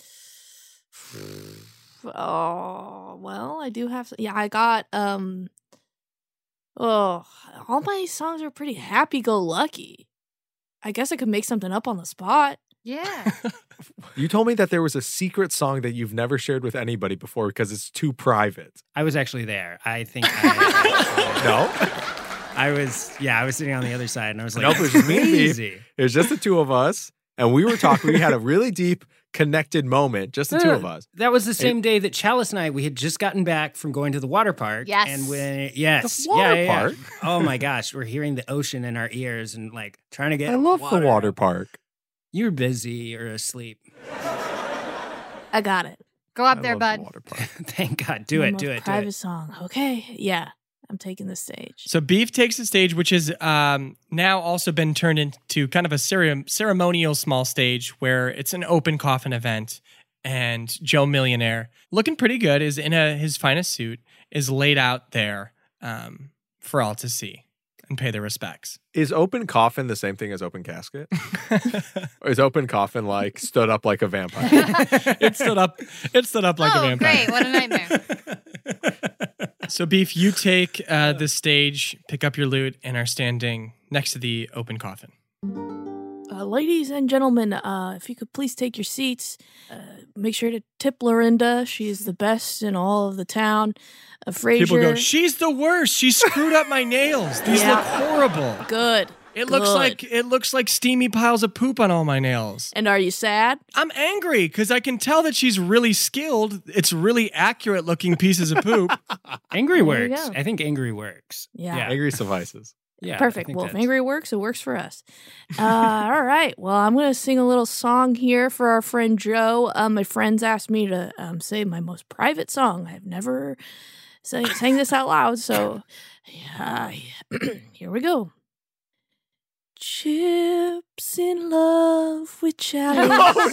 Oh, well, I do have. Yeah, I got. Um. Oh, all my songs are pretty happy-go-lucky. I guess I could make something up on the spot. Yeah. You told me that there was a secret song that you've never shared with anybody before because it's too private. I was actually there. I think I. No? I was, yeah, I was sitting on the other side and I was like, Nope, it was just me and Beef. crazy. It was just the two of us, and we were talking. We had a really deep, connected moment, just the two of us. That was the same day that Chalice and I, we had just gotten back from going to the water park. Yes. And when, yes. The water yeah, yeah, park? Yeah. Oh my gosh. We're hearing the ocean in our ears and like trying to get I love water. the water park. You're busy or asleep. I got it. Go up I there, love bud. the water park. Thank God. Do My it, most do it, do Private it. song. Okay. Yeah. I'm taking the stage. So Beef takes the stage, which is um, now also been turned into kind of a cere- ceremonial small stage where it's an open coffin event. And Joe Millionaire, looking pretty good, is in a, his finest suit, is laid out there um, for all to see and pay their respects. Is open coffin the same thing as open casket? Or is open coffin like stood up like a vampire? It stood up. It stood up like oh, a vampire. great. What a nightmare. So, Beef, you take uh, the stage, pick up your loot, and are standing next to the open coffin. Uh, ladies and gentlemen, uh, if you could please take your seats, uh, make sure to tip Lorinda. She is the best in all of the town. Uh, Frasier. People go, she's the worst. She screwed up my nails. These Yeah. look horrible. Good. It looks Good. like it looks like steamy piles of poop on all my nails. And are you sad? I'm angry because I can tell that she's really skilled. It's really accurate looking pieces of poop. Angry There you works. go. I think angry works. Yeah. Yeah. Angry suffices. Yeah, I Perfect. think Well, if that's- angry works, it works for us. Uh, all right. Well, I'm going to sing a little song here for our friend Joe. Um, my friends asked me to um, say my most private song. I've never sang, sang this out loud, so uh, here we go. Chips in love with Chalice.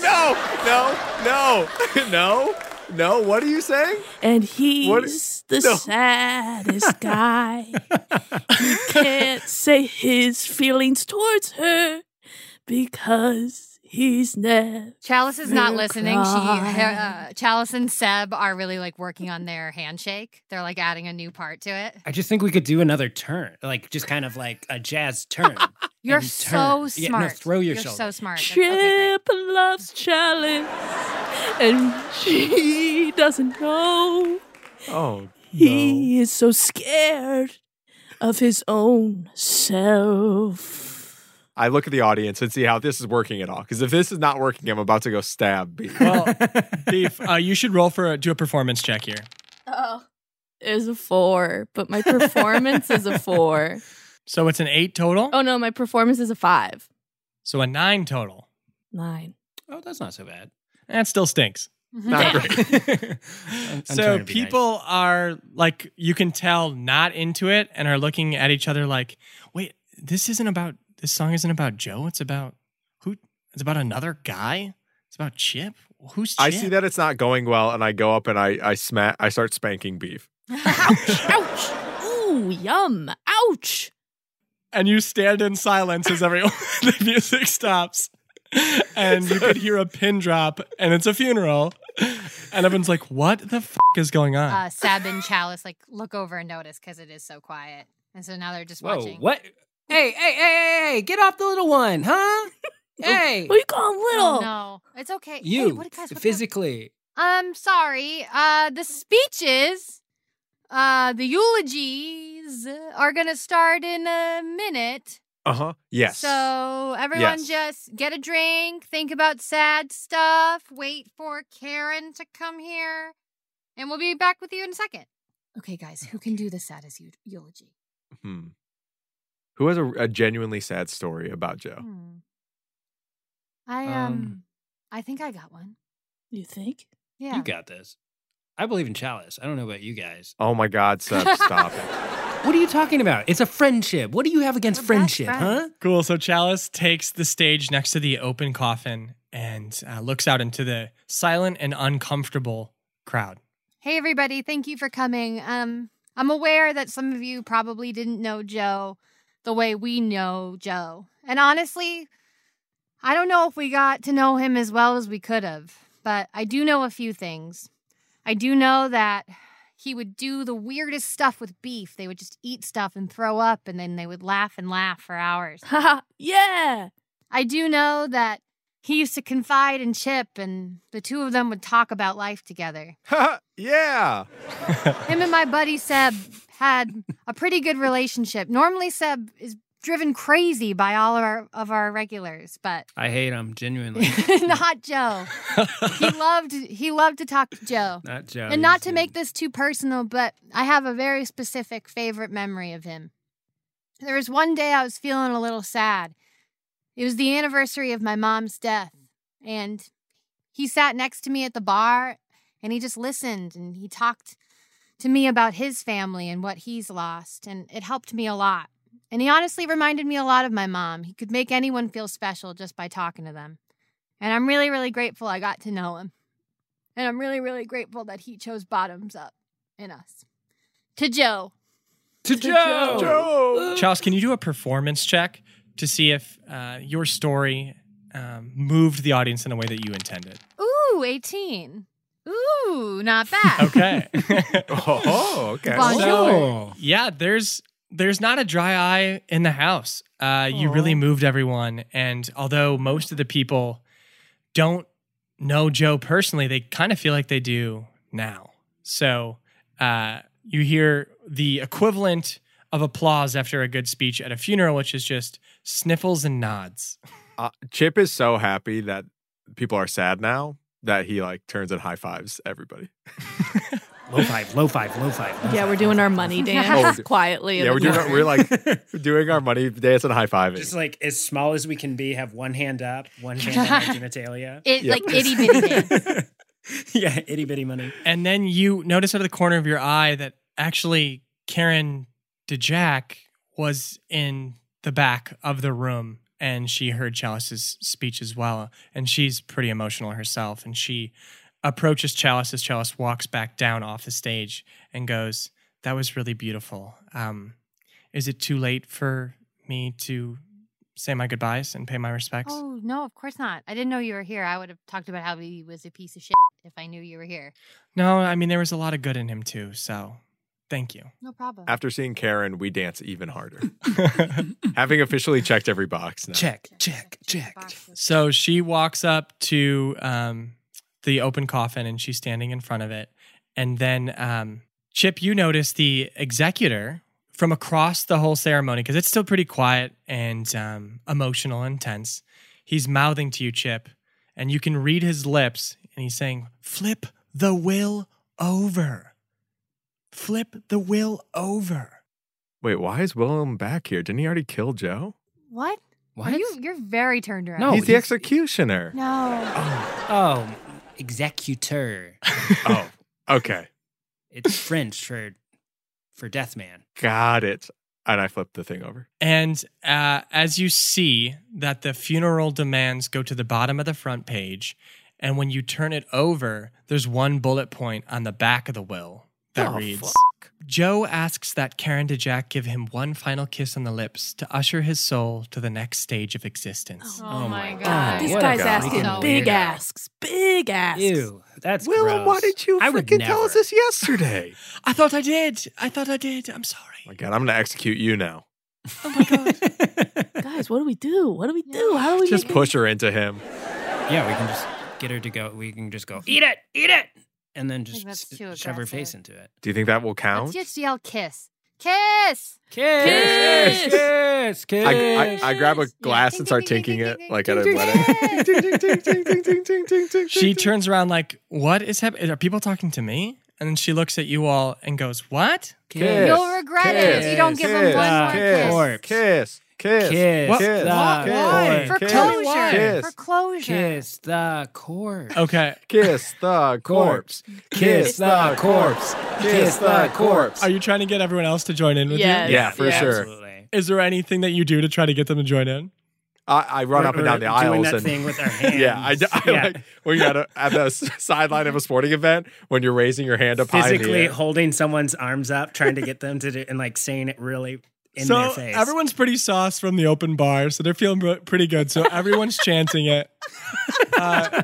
Oh, no, no, no, no, no. What are you saying? And he's What- the no. saddest guy. He can't say his feelings towards her because he's never. Chalice is not listening. She, cried. uh, Chalice and Seb are really like working on their handshake. They're like adding a new part to it. I just think we could do another turn, like just kind of like a jazz turn. You're and so turn. Yeah, smart. no, throw your You're shoulder. so smart. That's- okay, great. Chip loves Chalice, and she doesn't know. Oh, no. He is so scared of his own self. I look at the audience and see how this is working at all. Because if this is not working, I'm about to go stab Beef. Well, Beef, uh, you should roll for a, do a performance check here. Oh, is a four, but my performance is a four. So it's an eight total. Oh no, my performance is a five. So a nine total. Nine. Oh, that's not so bad. That still stinks. Not great. I'm- I'm So trying to be nice. people are like, you can tell, not into it and are looking at each other like, wait, this isn't about, this song isn't about Joe. It's about who? It's about another guy. It's about Chip. Who's Chip? I see that it's not going well, and I go up and I I smack. I start spanking Beef. Ouch! Ooh, yum! Ouch! And you stand in silence as everyone, the music stops. And you could hear a pin drop, and it's a funeral. And everyone's like, what the f*** is going on? Uh, Seb and Chalice like look over and notice because it is so quiet, and so now they're just Whoa, watching. what? Hey, hey, hey, hey, hey, get off the little one, huh? Hey, What are you calling little? Oh, no, it's okay. you Hey, what, guys, what physically. I'm sorry. Uh, the speeches, uh, the eulogies are gonna start in a minute. Uh huh. Yes. So everyone Yes. just get a drink, think about sad stuff, wait for Karen to come here, and we'll be back with you in a second. Okay, guys, who can do the saddest eu- eulogy? Hmm. Who has a, a genuinely sad story about Joe? Hmm. I um, Um, I think I got one. You think? Yeah. You got this. I believe in Chalice. I don't know about you guys. Oh my God, Seb, stop it. What are you talking about? It's a friendship. What do you have against We're best friendship, friends. huh? Cool. So Chalice takes the stage next to the open coffin and uh, looks out into the silent and uncomfortable crowd. Hey, everybody. Thank you for coming. Um, I'm aware that some of you probably didn't know Joe the way we know Joe. And honestly, I don't know if we got to know him as well as we could have, but I do know a few things. I do know that he would do the weirdest stuff with beef. They would just eat stuff and throw up, and then they would laugh and laugh for hours. Haha, yeah. I do know that he used to confide in Chip, and the two of them would talk about life together. Yeah. Him and my buddy Seb had a pretty good relationship. Normally, Seb is driven crazy by all of our of our regulars, but I hate him, genuinely. not Joe. He loved he loved to talk to Joe. Not Joe. And not he's to good. make this too personal, but I have a very specific favorite memory of him. There was one day I was feeling a little sad. It was the anniversary of my mom's death, and he sat next to me at the bar, and he just listened, and he talked to me about his family and what he's lost, and it helped me a lot. And he honestly reminded me a lot of my mom. He could make anyone feel special just by talking to them. And I'm really, really grateful I got to know him. And I'm really, really grateful that he chose Bottoms Up in us. To Joe. To Joe. Joe. Chalice, can you do a performance check to see if uh, your story um, moved the audience in a way that you intended? Ooh, eighteen. Ooh, not bad. Okay. Oh, okay. Bonjour. Oh. Yeah, there's there's not a dry eye in the house. Uh, you really moved everyone, and although most of the people don't know Joe personally, they kind of feel like they do now. So uh, you hear the equivalent of applause after a good speech at a funeral, which is just sniffles and nods. Uh, Chip is so happy that people are sad now that he like turns and high fives everybody. Low five, low five, low five. low Yeah, five, we're doing low our five. money Oh, dance we're- quietly. in Yeah, the we're doing our, corner. we're like doing our money dance and high fiving. Just like as small as we can be, have one hand up, one hand on my genitalia. It, Yep. Like itty bitty dance. Yeah, itty bitty money. And then you notice out of the corner of your eye that actually Karen DeJack was in the back of the room, and she heard Chalice's speech as well. And she's pretty emotional herself. And she approaches Chalice as Chalice walks back down off the stage and goes, "That was really beautiful. Um, is it too late for me to say my goodbyes and pay my respects?" Oh, no, of course not. I didn't know you were here. I would have talked about how he was a piece of shit if I knew you were here. No, I mean, there was a lot of good in him too. So thank you. No problem. After seeing Karen, we dance even harder. Having officially checked every box now. Check, check, check. So she walks up to um, the open coffin and she's standing in front of it. And then, um, Chip, you notice the executor from across the whole ceremony, because it's still pretty quiet and um, emotional and tense. He's mouthing to you, Chip, and you can read his lips. And he's saying, "Flip the will over. Flip the will over." Wait, why is Willem back here? Didn't he already kill Joe? What? What? Are you, you're very turned around. No. he's the he's- executioner. No. Oh, executor. Oh, okay. It's French for for death man. Got it. And I flipped the thing over. And uh, as you see that the funeral demands go to the bottom of the front page, and when you turn it over, there's one bullet point on the back of the will that Oh, reads, fuck. Joe asks that Karen DeJack give him one final kiss on the lips to usher his soul to the next stage of existence. Oh, Oh my my God. God. This What a guy's guy. asking So big weird. asks. Big asks. Ew, that's Willem, gross. why did you I would freaking tell never. us this yesterday? I thought I did. I thought I did. I'm sorry. Oh my God, I'm going to execute you now. Oh my god. Guys, what do we do? What do we do? How do we Just make push her into him. Yeah, we can just get her to go. We can just go, eat it, eat it. And then just that's s- too shove her aggressive. face into it. Do you think that will count? Let's just yell kiss. Kiss! Kiss! Kiss! Kiss! Kiss! I, I, I grab a glass Ding, and start ding, ding, tinking ding, it ding, like ding, at a ding, wedding. ding. Ding, ding, ding, ding, ding, ding, ding, ding, ding, She ding. turns around like, "What is happening? Are people talking to me?" And then she looks at you all and goes, what? Kiss. You'll regret it if you don't give him one more kiss, kiss. kiss, kiss, Kiss What? the Why? corpse. For Kiss. closure. Kiss. For closure. Kiss the corpse. Okay. Kiss the corpse. Kiss the corpse. Kiss the corpse. Are you trying to get everyone else to join in with Yes. you? Yeah, for sure. Absolutely. Is there anything that you do to try to get them to join in? I, I run We're- up and down the we're aisles doing that and thing with our hands. yeah, I, do- I Yeah. like when you're at, a, at the s- sideline of a sporting event when you're raising your hand up high in the Physically air. holding someone's arms up, trying to get them to do, and like saying it really in so their face. everyone's pretty sauced from the open bar, so they're feeling pr- pretty good. So everyone's chanting it. Uh,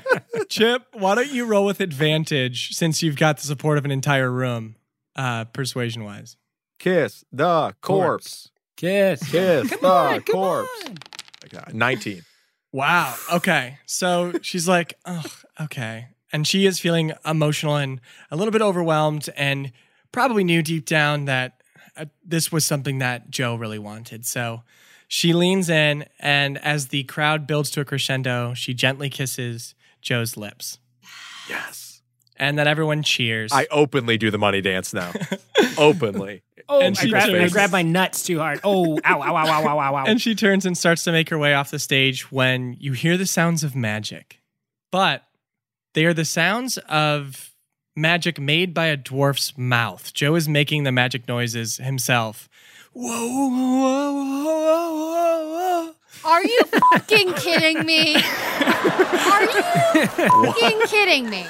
Chip, why don't you roll with advantage since you've got the support of an entire room, uh, persuasion wise? Kiss the corpse. Kiss. Kiss Come the on, come corpse. on. Okay, nineteen. Wow. Okay. So she's like, oh, okay. And she is feeling emotional and a little bit overwhelmed and probably knew deep down that uh, this was something that Joe really wanted. So she leans in, and as the crowd builds to a crescendo, she gently kisses Joe's lips. Yes. And then everyone cheers. I openly do the money dance now. Openly. Oh, And I, she grabbed, I turns- grabbed my nuts too hard. Oh, ow, ow, ow, ow, ow, ow, ow. And she turns and starts to make her way off the stage when you hear the sounds of magic. But they are the sounds of magic made by a dwarf's mouth. Joe is making the magic noises himself. Whoa, whoa, whoa, whoa, whoa, whoa. Are you fucking kidding me? Are you fucking kidding me?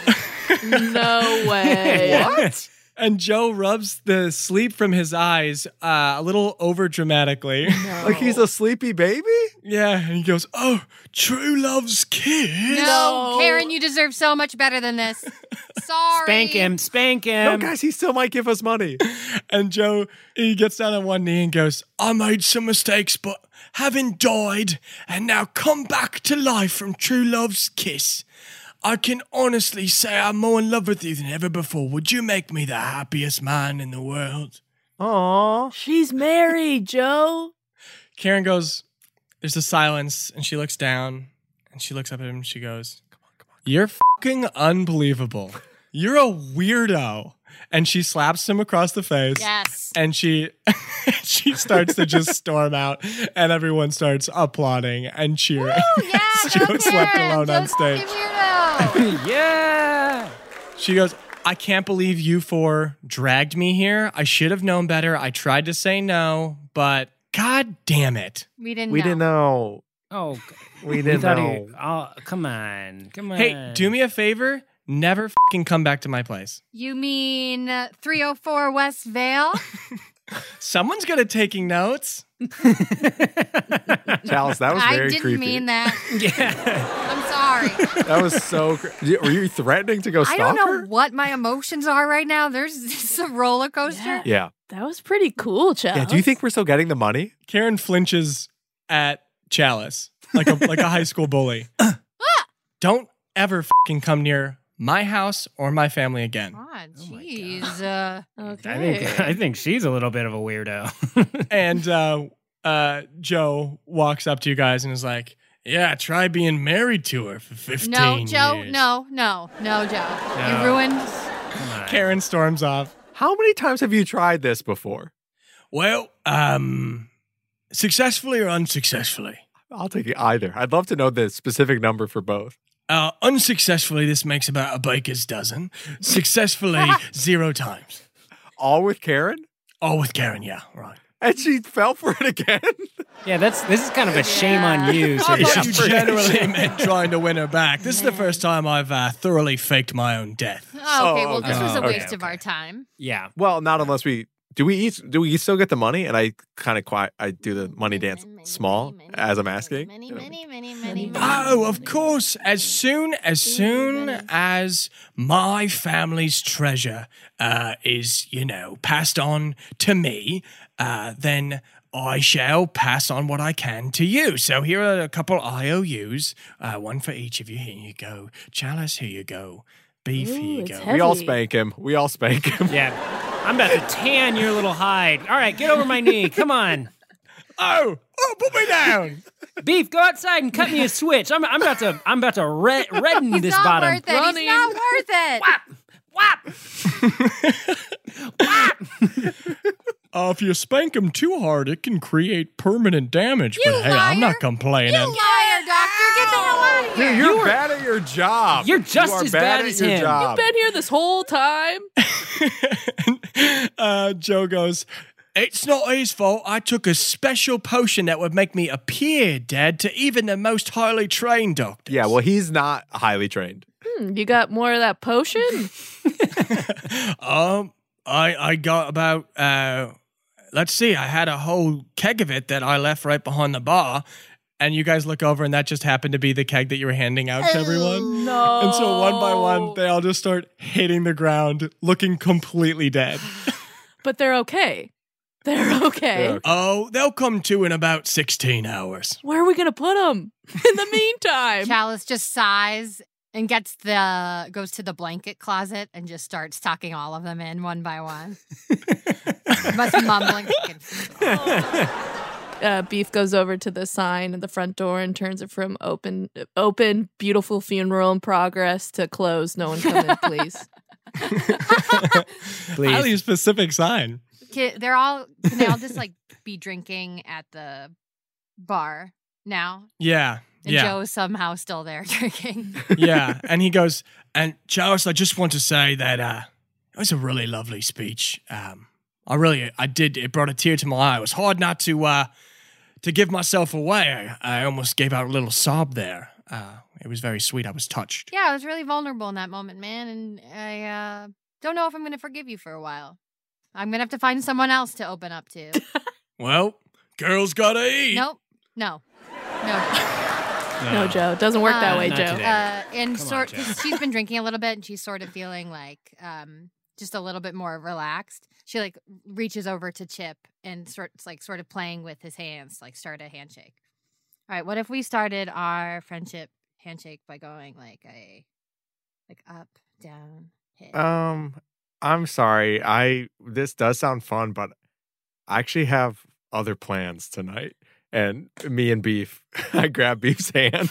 No way. What? And Joe rubs the sleep from his eyes uh, a little over dramatically. Like he's a sleepy baby? Yeah, and he goes, oh, true love's kiss. No, Karen, you deserve so much better than this. Sorry. Spank him, spank him. No, guys, he still might give us money. And Joe, he gets down on one knee and goes, I made some mistakes, but having died and now come back to life from true love's kiss, I can honestly say I'm more in love with you than ever before. Would you make me the happiest man in the world? Aww. She's married, Joe. Karen goes, there's a silence, and she looks down, and she looks up at him, and she goes, come on, come on. You're fucking unbelievable. You're a weirdo. And she slaps him across the face. Yes. And she she starts to just storm out, and everyone starts applauding and cheering. Woo, yeah, Joe go slept Karen. alone on Joe's stage. fucking weirdo. Yeah. She goes, I can't believe you four dragged me here. I should have known better. I tried to say no, but god damn it. We didn't We know. didn't know. Oh, We we didn't thought know. he. Oh, come on, come on. Hey, do me a favor. Never fucking come back to my place. You mean uh, three oh four West Vale? Someone's good at taking notes. Chalice, that was I very didn't creepy. mean that. Yeah. I'm sorry. That was so cr- Were you threatening to go stalk I don't know her? what my emotions are right now. There's this a roller coaster. Yeah. That was pretty cool, Chalice. Yeah, do you think we're still getting the money? Karen flinches at Chalice like a like a high school bully. Don't ever fucking come near my house or my family again. God, jeez. uh, Okay. I think I think she's a little bit of a weirdo. And uh, uh, Joe walks up to you guys and is like, "Yeah, try being married to her for fifteen no, Joe. years." No, no, no, Joe. No. You ruined. Come on. Karen storms off. How many times have you tried this before? Well, um, successfully or unsuccessfully? I'll take it either. I'd love to know the specific number for both. Uh, unsuccessfully, this makes about a baker's dozen. Successfully, zero times. All with Karen? All with Karen, yeah, right. And she fell for it again? Yeah, that's this is kind of a shame on you. Oh, sir. but If you generally meant trying to win her back, this is the first time I've uh, thoroughly faked my own death. Oh, okay, Oh, well, this okay. was a Okay, waste of okay. our time. Yeah. Well, not unless we do we each do we still get the money? And I kind of quiet I do the money dance small as I'm asking. Many, many, many, many, many. Oh, of course. As soon as soon as my family's treasure uh, is, you know, passed on to me, uh, then I shall pass on what I can to you. So here are a couple I O Us, uh, one for each of you. Here you go. Chalice, here you go. Beef, Ooh, here you it's go. heavy. We all spank him. We all spank him. Yeah. I'm about to tan your little hide. All right, get over my knee. Come on. Oh, oh, put me down. Beef, go outside and cut me a switch. I'm, I'm about to I'm about to red, redden He's this not bottom. worth it. He's not worth it. Whap, Whap! Whap! Uh, if you spank him too hard, it can create permanent damage. You but hey, I'm liar. not complaining. You liar, doctor. Get the hell out of here. Dude, you're bad at your job. You're just you are as bad, bad at as your him. job. You've been here this whole time. uh, Joe goes, it's not his fault. I took a special potion that would make me appear dead to even the most highly trained doctors. Yeah, well, he's not highly trained. Hmm, you got more of that potion? um, I I got about uh, let's see, I had a whole keg of it that I left right behind the bar, and you guys look over, and that just happened to be the keg that you were handing out to everyone. No. And so one by one, they all just start hitting the ground, looking completely dead. But they're okay. They're okay. They're okay. Oh, they'll come to in about sixteen hours. Where are we going to put them in the meantime? Chalice just sighs and gets the goes to the blanket closet and just starts tucking all of them in one by one. Must be mumbling. uh, Beef goes over to the sign at the front door and turns it from open, open, beautiful funeral in progress to closed. No one come in, please. Please. Highly specific sign. Can, they're all can they all just like be drinking at the bar now? Yeah. And yeah. Joe's somehow still there drinking. Yeah. And he goes, and Charles, I just want to say that uh, it was a really lovely speech. Um, I really, I did, it brought a tear to my eye. It was hard not to uh, to give myself away. I, I almost gave out a little sob there. Uh, it was very sweet. I was touched. Yeah, I was really vulnerable in that moment, man. And I uh, don't know if I'm going to forgive you for a while. I'm going to have to find someone else to open up to. Well, girls gotta eat. Nope. No. No. No, Joe. It doesn't work that Uh, way, not Joe. today. Uh, and Come on, sort Joe. cause she's been drinking a little bit and she's sort of feeling like um, just a little bit more relaxed. She like reaches over to Chip and starts like sort of playing with his hands, like start a handshake. All right, what if we started our friendship handshake by going like a like up, down, hit? Um, I'm sorry. I this does sound fun, but I actually have other plans tonight. And me and Beef, I grab Beef's hand.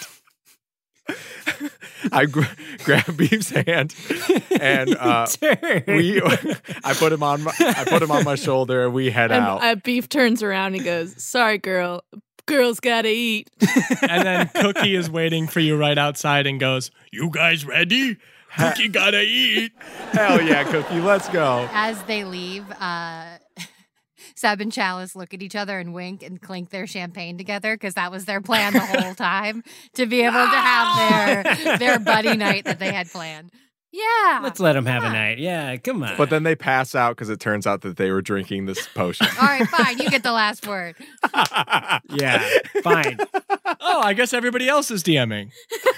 I gra- grab Beef's hand, and uh, we. I put him on. My, I put him on my shoulder, and we head and out. uh, Beef turns around and he goes, sorry, girl. Girls gotta eat. And then Cookie is waiting for you right outside and goes, you guys ready? Cookie gotta eat. Hell yeah, Cookie, let's go. As they leave, uh, Seb and Chalice look at each other and wink and clink their champagne together because that was their plan the whole time, to be able to have their their buddy night that they had planned. Yeah. Let's let them have a night. Yeah, come on. But then they pass out because it turns out that they were drinking this potion. All right, fine. You get the last word. Yeah, fine. Oh, I guess everybody else is DMing.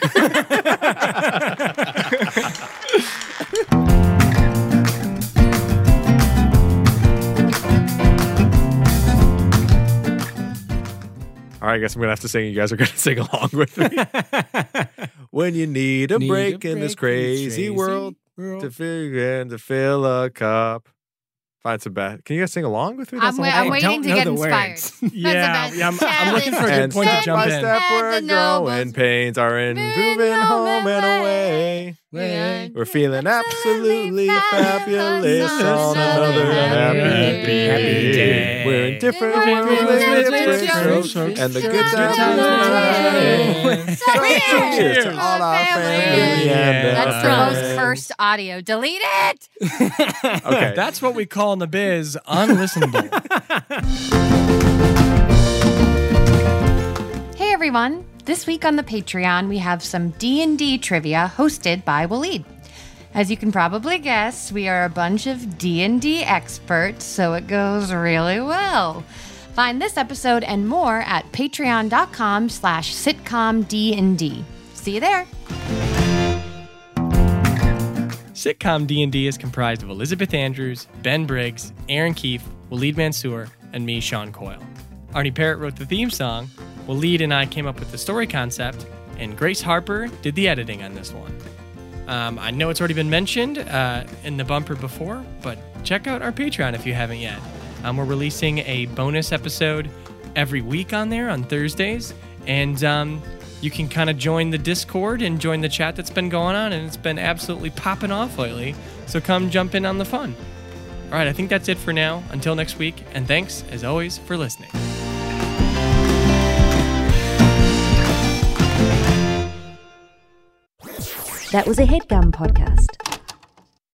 All right, I guess I'm going to have to sing. You guys are going to sing along with me. When you need a Need a break in this break in this crazy crazy world, world. to fill and to fill a cup. Find some bad. Can you guys sing along with me? I'm, the wa- whole I'm song. waiting don't to know get the inspired. words. That's Yeah, a bad yeah, I'm, I'm looking for a And good point to step jump by in. step, And we're the nobles growing. Pains are in moving home and away. Way. We're feeling absolutely fabulous on on another happy day. Happy day. We're in different Different worlds with worlds different with strokes, strokes. and the good Good times times are are So Cheers. cheers to all our family and That's the our most friends. cursed audio. Delete it. Okay. That's what we call in the biz unlistenable. Hey everyone. This week on the Patreon, we have some D and D trivia hosted by Waleed. As you can probably guess, we are a bunch of D and D experts, so it goes really well. Find this episode and more at patreon.com slash sitcom D&D. See you there. Sitcom D and D is comprised of Elizabeth Andrews, Ben Briggs, Aaron Keefe, Waleed Mansour, and me, Sean Coyle. Arnie Parrott wrote the theme song, Waleed and I came up with the story concept, and Grace Harper did the editing on this one. Um, I know it's already been mentioned uh, in the bumper before, but check out our Patreon if you haven't yet. Um, we're releasing a bonus episode every week on there on Thursdays, and um, you can kind of join the Discord and join the chat that's been going on, and it's been absolutely popping off lately. So come jump in on the fun. All right, I think that's it for now. Until next week, and thanks, as always, for listening. That was a HeadGum podcast.